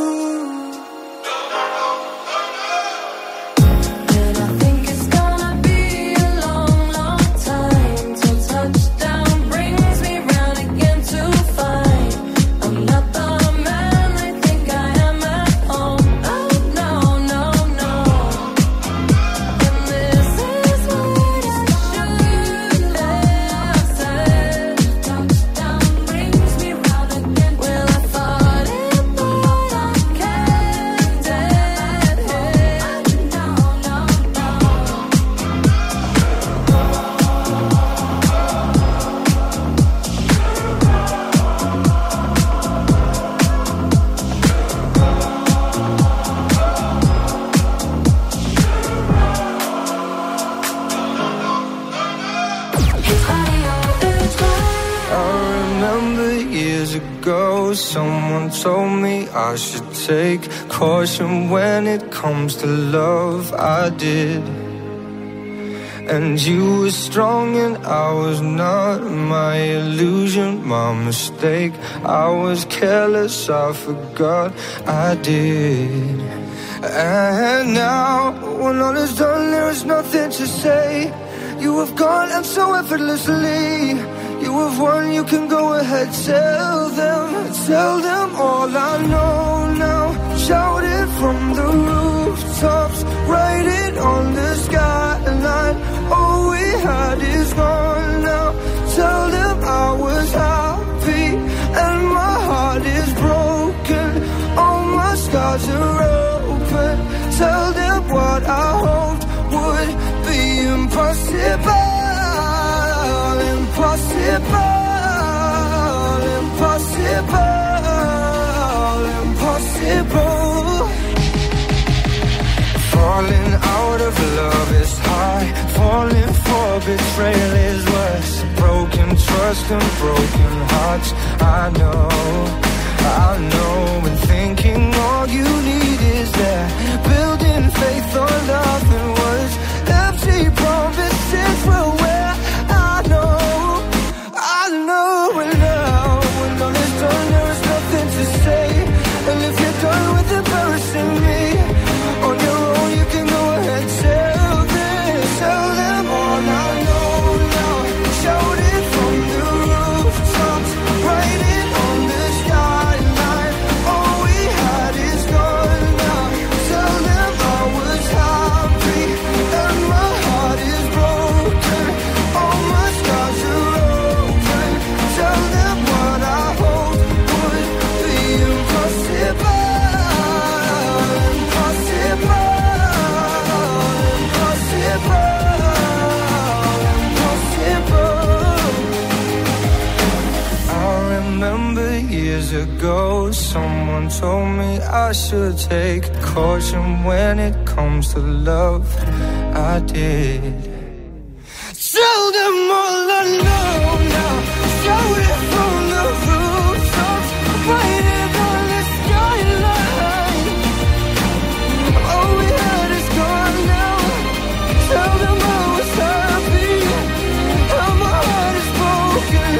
someone told me I should take caution when it comes to love. I did. And you were strong and I was not. My illusion, my mistake. I was careless, I forgot I did. And now, when all is done, there is nothing to say. You have gone and so effortlessly. You have won, you can go ahead, tell them all I know now. Shout it from the rooftops, write it on the skyline. All we had is gone now. Tell them I was happy and my heart is broken. All my scars are open. Tell them what I hoped would be impossible. Impossible. Falling out of love is high. Falling for betrayal is worse. Broken trust and broken hearts. I know. And thinking all you need is that. Building faith on nothing was empty promises were where I know. And now, when all is done, there is nothing to say. And if you're done with embarrassing me, on your own you can go ahead, tell them all I know now. Shout it from the rooftops, write it on the skyline. All we had is gone now. Tell them I was happy and my heart is broken. All my scars are open. Tell them what I hoped would be impossible. Years ago, someone told me I should take caution when it comes to love. I did. Tell them all I know now. Shout it from the rooftops, write it on the skyline. All we had is gone now. Tell them I was happy and my heart is broken.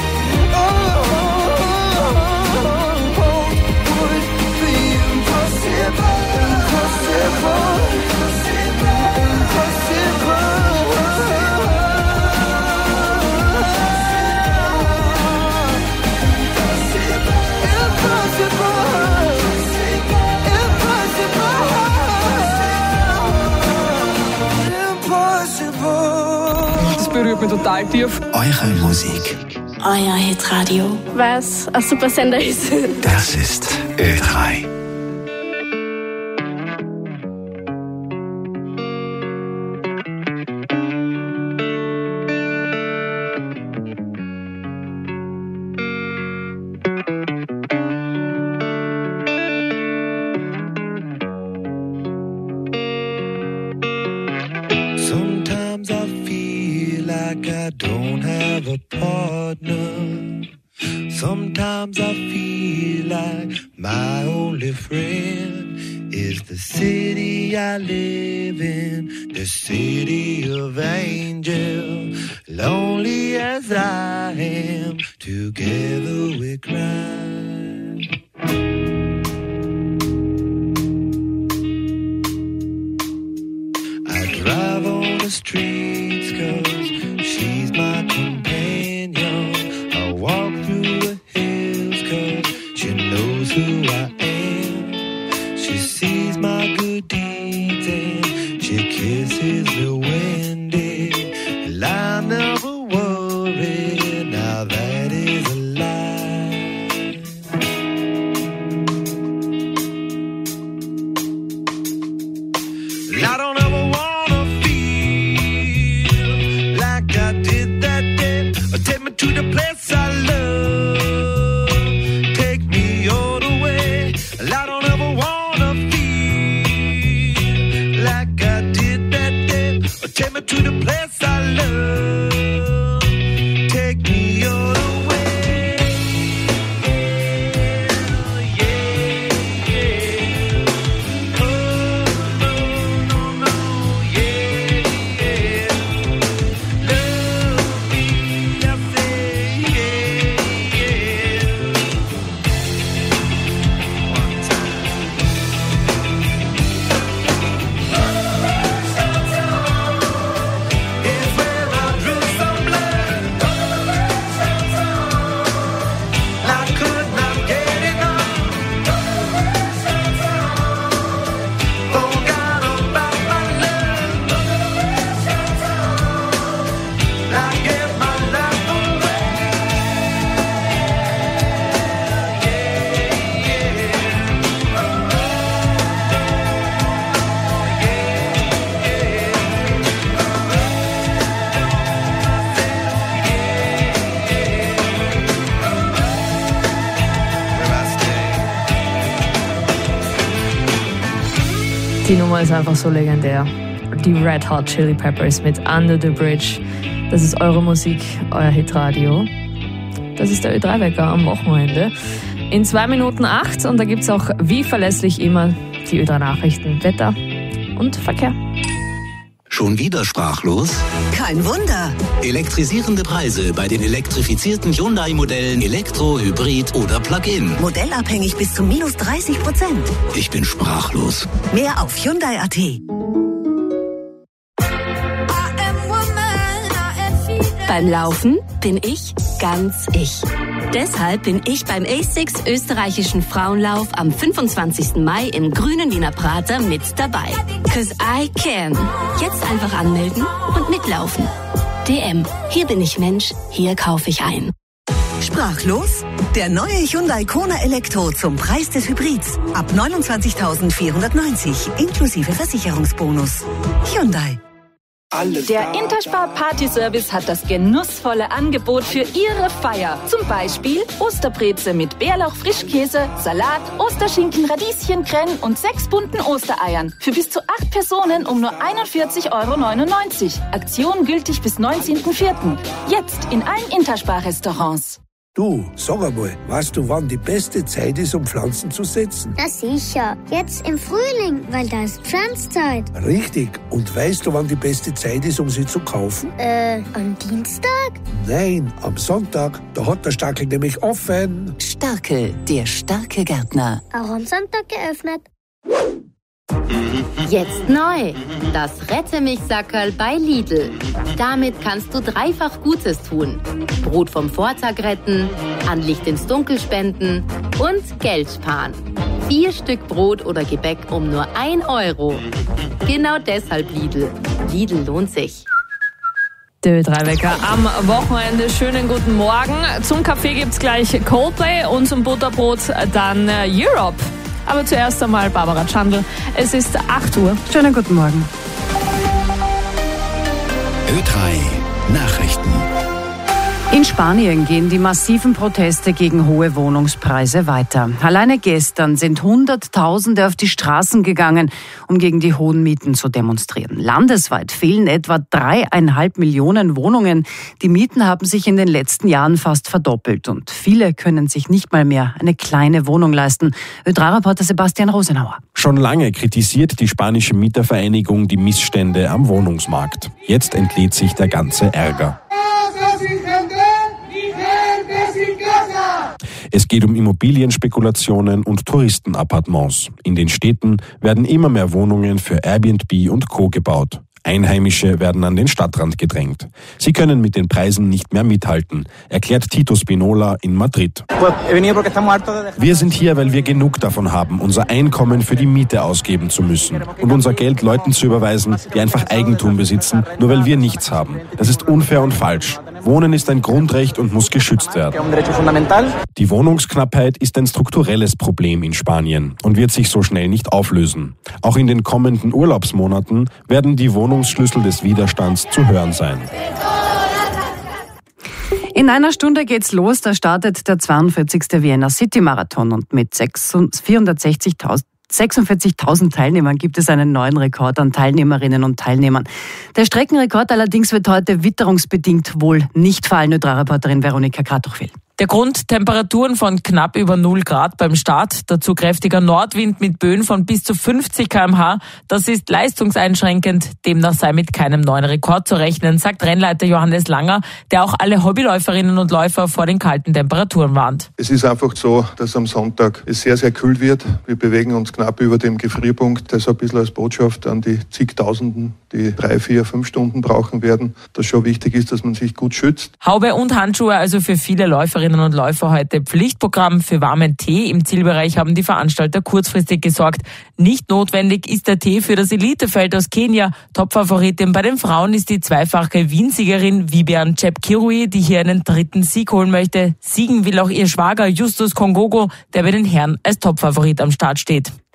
Das berührt mich total tief. Eure Musik. Euer Hitradio. Weil es ein super Sender ist. Das ist Ö3. Sometimes I feel like I don't have a partner. Sometimes I feel like my only friend is the city I live in, the city of angels. Lonely as I am, together we cry. I drive on the streets 'cause she's my companion. I walk through the hills 'cause she knows who I am. She sees my good deeds and she kisses me when and I never worry. Now that is a lie. I don't ever wanna feel like I did that day. Take me to the place I love. Take me all the way. I don't ever wanna feel like I did that day. Take me to the place I love. Take me all the way. Die Nummer ist einfach so legendär. Die Red Hot Chili Peppers mit Under the Bridge. Das ist eure Musik, euer Hitradio. Das ist der Ö3-Wecker am Wochenende. In 2:08 und da gibt es auch wie verlässlich immer die Ö3-Nachrichten, Wetter und Verkehr. Schon wieder sprachlos? Kein Wunder. Elektrisierende Preise bei den elektrifizierten Hyundai-Modellen Elektro, Hybrid oder Plug-in. Modellabhängig bis zu minus 30%. Ich bin sprachlos. Mehr auf Hyundai.at. Beim Laufen bin ich ganz ich. Deshalb bin ich beim ASICS österreichischen Frauenlauf am 25. Mai im grünen Wiener Prater mit dabei. 'Cause I can. Jetzt einfach anmelden und mitlaufen. DM. Hier bin ich Mensch, hier kaufe ich ein. Sprachlos? Der neue Hyundai Kona Elektro zum Preis des Hybrids. Ab 29.490 inklusive Versicherungsbonus. Hyundai. Der Interspar Party Service hat das genussvolle Angebot für Ihre Feier. Zum Beispiel Osterbreze mit Bärlauch, Frischkäse, Salat, Osterschinken, Radieschen, Creme und 6 bunten Ostereiern. Für bis zu 8 Personen um nur 41,99 €. Aktion gültig bis 19.04. Jetzt in allen Interspar-Restaurants. Du, sag einmal, weißt du, wann die beste Zeit ist, um Pflanzen zu setzen? Na sicher, jetzt im Frühling, weil da ist Pflanzzeit. Richtig. Und weißt du, wann die beste Zeit ist, um sie zu kaufen? Am Dienstag? Nein, am Sonntag. Da hat der Stackel nämlich offen. Starke, der starke Gärtner. Auch am Sonntag geöffnet. Jetzt neu. Das Rette-mich-Sackerl bei Lidl. Damit kannst du dreifach Gutes tun. Brot vom Vortag retten, an Licht ins Dunkel spenden und Geld sparen. 4 Stück Brot oder Gebäck um nur 1 €. Genau deshalb Lidl. Lidl lohnt sich. Der Ö3-Wecker am Wochenende. Schönen guten Morgen. Zum Kaffee gibt's gleich Coldplay und zum Butterbrot dann Europe. Aber zuerst einmal Barbara Chandl. Es ist 8 Uhr. Schönen guten Morgen. Ö3 Nachrichten. In Spanien gehen die massiven Proteste gegen hohe Wohnungspreise weiter. Alleine gestern sind Hunderttausende auf die Straßen gegangen, um gegen die hohen Mieten zu demonstrieren. Landesweit fehlen etwa 3,5 Millionen Wohnungen. Die Mieten haben sich in den letzten Jahren fast verdoppelt und viele können sich nicht mal mehr eine kleine Wohnung leisten. Ö3-Reporter Sebastian Rosenauer. Schon lange kritisiert die spanische Mietervereinigung die Missstände am Wohnungsmarkt. Jetzt entlädt sich der ganze Ärger. Es geht um Immobilienspekulationen und Touristenappartements. In den Städten werden immer mehr Wohnungen für Airbnb und Co. gebaut. Einheimische werden an den Stadtrand gedrängt. Sie können mit den Preisen nicht mehr mithalten, erklärt Tito Spinola in Madrid. Wir sind hier, weil wir genug davon haben, unser Einkommen für die Miete ausgeben zu müssen und unser Geld Leuten zu überweisen, die einfach Eigentum besitzen, nur weil wir nichts haben. Das ist unfair und falsch. Wohnen ist ein Grundrecht und muss geschützt werden. Die Wohnungsknappheit ist ein strukturelles Problem in Spanien und wird sich so schnell nicht auflösen. Auch in den kommenden Urlaubsmonaten werden die Wohnungsschlüssel des Widerstands zu hören sein. In einer Stunde geht's los, da startet der 42. Vienna City Marathon und mit 46.000 Teilnehmern gibt es einen neuen Rekord an Teilnehmerinnen und Teilnehmern. Der Streckenrekord allerdings wird heute witterungsbedingt wohl nicht fallen. Ö3-Reporterin Veronika Kratochwil. Der Grund, Temperaturen von knapp über 0 Grad beim Start, dazu kräftiger Nordwind mit Böen von bis zu 50 km/h. Das ist leistungseinschränkend, demnach sei mit keinem neuen Rekord zu rechnen, sagt Rennleiter Johannes Langer, der auch alle Hobbyläuferinnen und Läufer vor den kalten Temperaturen warnt. Es ist einfach so, dass am Sonntag es sehr, sehr kühl wird. Wir bewegen uns knapp über dem Gefrierpunkt. Das ist ein bisschen als Botschaft an die zigtausenden, die 3, 4, 5 Stunden brauchen werden, dass schon wichtig ist, dass man sich gut schützt. Haube und Handschuhe also für viele Läuferinnen und Läufer heute Pflichtprogramm. Für warmen Tee im Zielbereich haben die Veranstalter kurzfristig gesorgt. Nicht notwendig ist der Tee für das Elitefeld aus Kenia. Topfavoritin bei den Frauen ist die zweifache Wien-Siegerin Vivian Chepkirui, die hier einen 3. Sieg holen möchte. Siegen will auch ihr Schwager Justus Kongogo, der bei den Herren als Topfavorit am Start steht.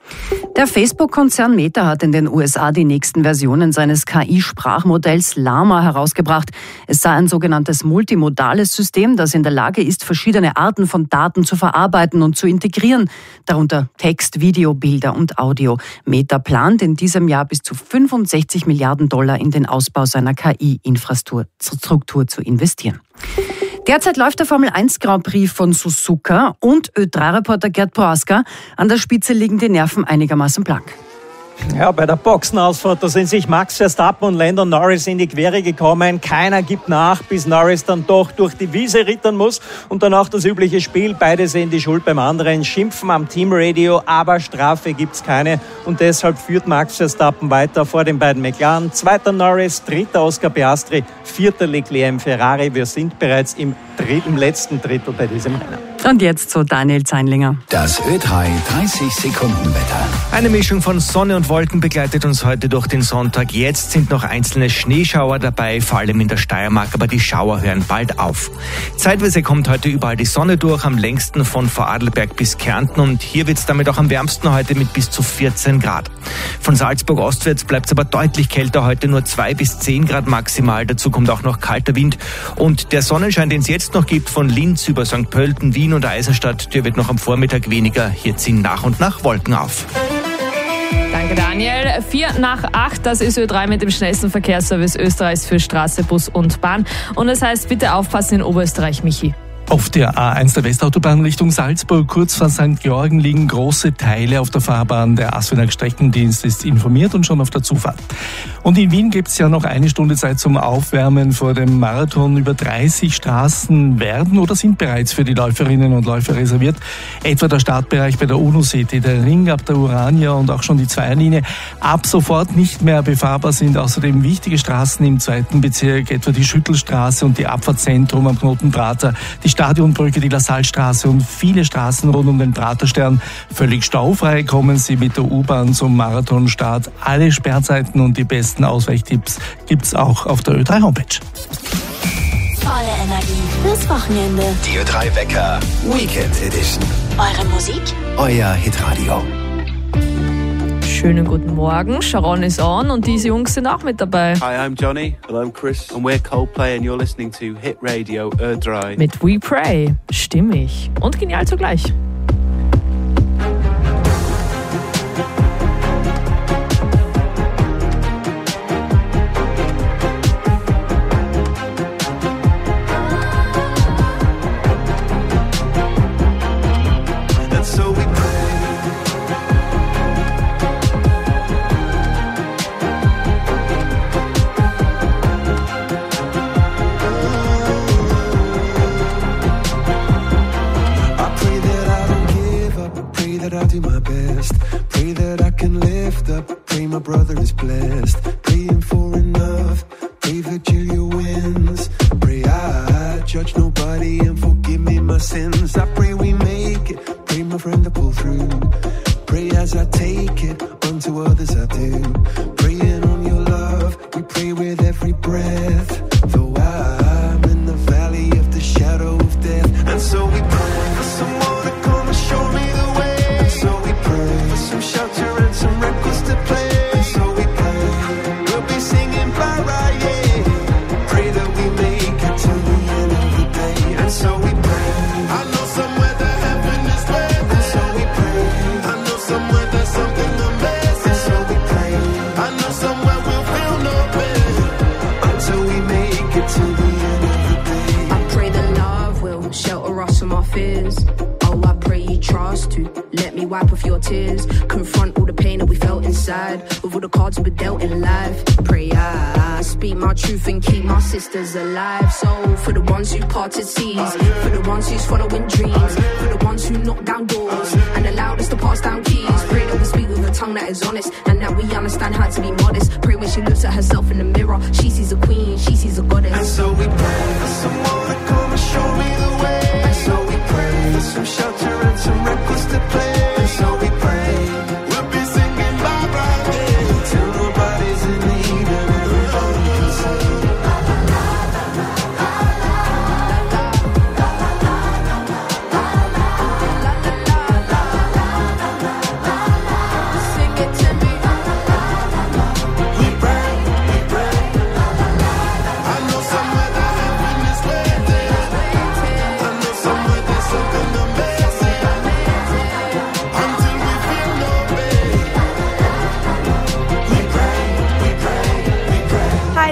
Der Facebook-Konzern Meta hat in den USA die nächsten Versionen seines KI-Sprachmodells Llama herausgebracht. Es sei ein sogenanntes multimodales System, das in der Lage ist, verschiedene Arten von Daten zu verarbeiten und zu integrieren, darunter Text, Video, Bilder und Audio. Meta plant in diesem Jahr bis zu $65 Milliarden in den Ausbau seiner KI-Infrastruktur zu investieren. Derzeit läuft der Formel 1 Grand Prix von Suzuka und Ö3-Reporter Gerd Prohaska. An der Spitze liegen die Nerven einigermaßen blank. Ja, bei der Boxenausfahrt, da sind sich Max Verstappen und Lando Norris in die Quere gekommen. Keiner gibt nach, bis Norris dann doch durch die Wiese rittern muss. Und danach das übliche Spiel. Beide sehen die Schuld beim anderen, schimpfen am Teamradio, aber Strafe gibt's keine. Und deshalb führt Max Verstappen weiter vor den beiden McLaren. Zweiter Norris, dritter Oscar Piastri, vierter Leclerc im Ferrari. Wir sind bereits im letzten Drittel bei diesem Rennen. Und jetzt zu Daniel Zeinlinger. Das Ö3 30-Sekunden-Wetter. Eine Mischung von Sonne und Wolken begleitet uns heute durch den Sonntag. Jetzt sind noch einzelne Schneeschauer dabei, vor allem in der Steiermark, aber die Schauer hören bald auf. Zeitweise kommt heute überall die Sonne durch, am längsten von Vorarlberg bis Kärnten, und hier wird es damit auch am wärmsten heute mit bis zu 14 Grad. Von Salzburg ostwärts bleibt es aber deutlich kälter, heute nur 2 bis 10 Grad maximal. Dazu kommt auch noch kalter Wind, und der Sonnenschein, den es jetzt noch gibt, von Linz über St. Pölten, Wien und Eisenstadt, der wird noch am Vormittag weniger. Hier ziehen nach und nach Wolken auf. Danke, Daniel. 7:05, das ist Ö3 mit dem schnellsten Verkehrsservice Österreichs für Straße, Bus und Bahn. Und es heißt, bitte aufpassen in Oberösterreich, Michi. Auf der A1 der Westautobahn Richtung Salzburg, kurz vor St. Georgen, liegen große Teile auf der Fahrbahn. Der Asfinag Streckendienst ist informiert und schon auf der Zufahrt. Und in Wien gibt es ja noch eine Stunde Zeit zum Aufwärmen vor dem Marathon. Über 30 Straßen werden oder sind bereits für die Läuferinnen und Läufer reserviert. Etwa der Startbereich bei der UNO-City, der Ring ab der Urania und auch schon die Zweierlinie ab sofort nicht mehr befahrbar sind. Außerdem wichtige Straßen im 2. Bezirk, etwa die Schüttelstraße und die Abfahrtzentrum am Knoten Prater, die Stadionbrücke, die Lassalstraße und viele Straßen rund um den Praterstern. Völlig staufrei kommen Sie mit der U-Bahn zum Marathonstart. Alle Sperrzeiten und die besten Ausweichtipps gibt's auch auf der Ö3-Homepage. Volle Energie fürs Wochenende. Die Ö3 Wecker Weekend Edition. Eure Musik, euer Hitradio. Schönen guten Morgen, Sharon ist on und diese Jungs sind auch mit dabei. Hi, I'm Johnny. And I'm Chris. And we're Coldplay and you're listening to Hit Radio Ö3. Mit We Pray. Stimmig und genial zugleich. Do my best. Pray that I can lift up. Pray my brother is blessed. Praying for enough. Pray Virgilia wins. Pray I judge nobody and forgive me my sins. I pray we make it. Pray my friend to pull through. Pray as I take it. Unto others I do. Praying on your love. We pray with every breath. Though I'm in the valley of the shadow of death. And so we pray for someone to come and show me the way. For some shelter and some records to play. And so we pray, we'll be singing bye-bye, yeah. Pray that we make it to the end of the day. And so we pray, I know somewhere that heaven is waiting. And so we pray, I know somewhere there's something amazing. And so we pray, I know somewhere we'll feel no pain. Until we make it to the end of the day. I pray that love will shelter us from our fears. Oh, I pray you trust to let me wipe off your tears. Confront all the pain that we felt inside. With all the cards we were dealt in life. Pray I speak my truth and keep my sisters alive. So for the ones who parted seas, for the ones who's following dreams, for the ones who knock down doors and allowed us to pass down keys. Pray that we speak with a tongue that is honest and that we understand how to be modest. Pray when she looks at herself in the mirror, she sees a queen, she sees a goddess. And so we pray for someone to come and show me the way. And so we pray for some shelter and some records to play. And so we pray, we'll be singing bye-bye, yeah. Till nobody's in need and everybody can sing.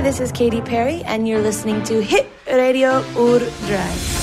this is Katy Perry and you're listening to Hit Radio Urdrei.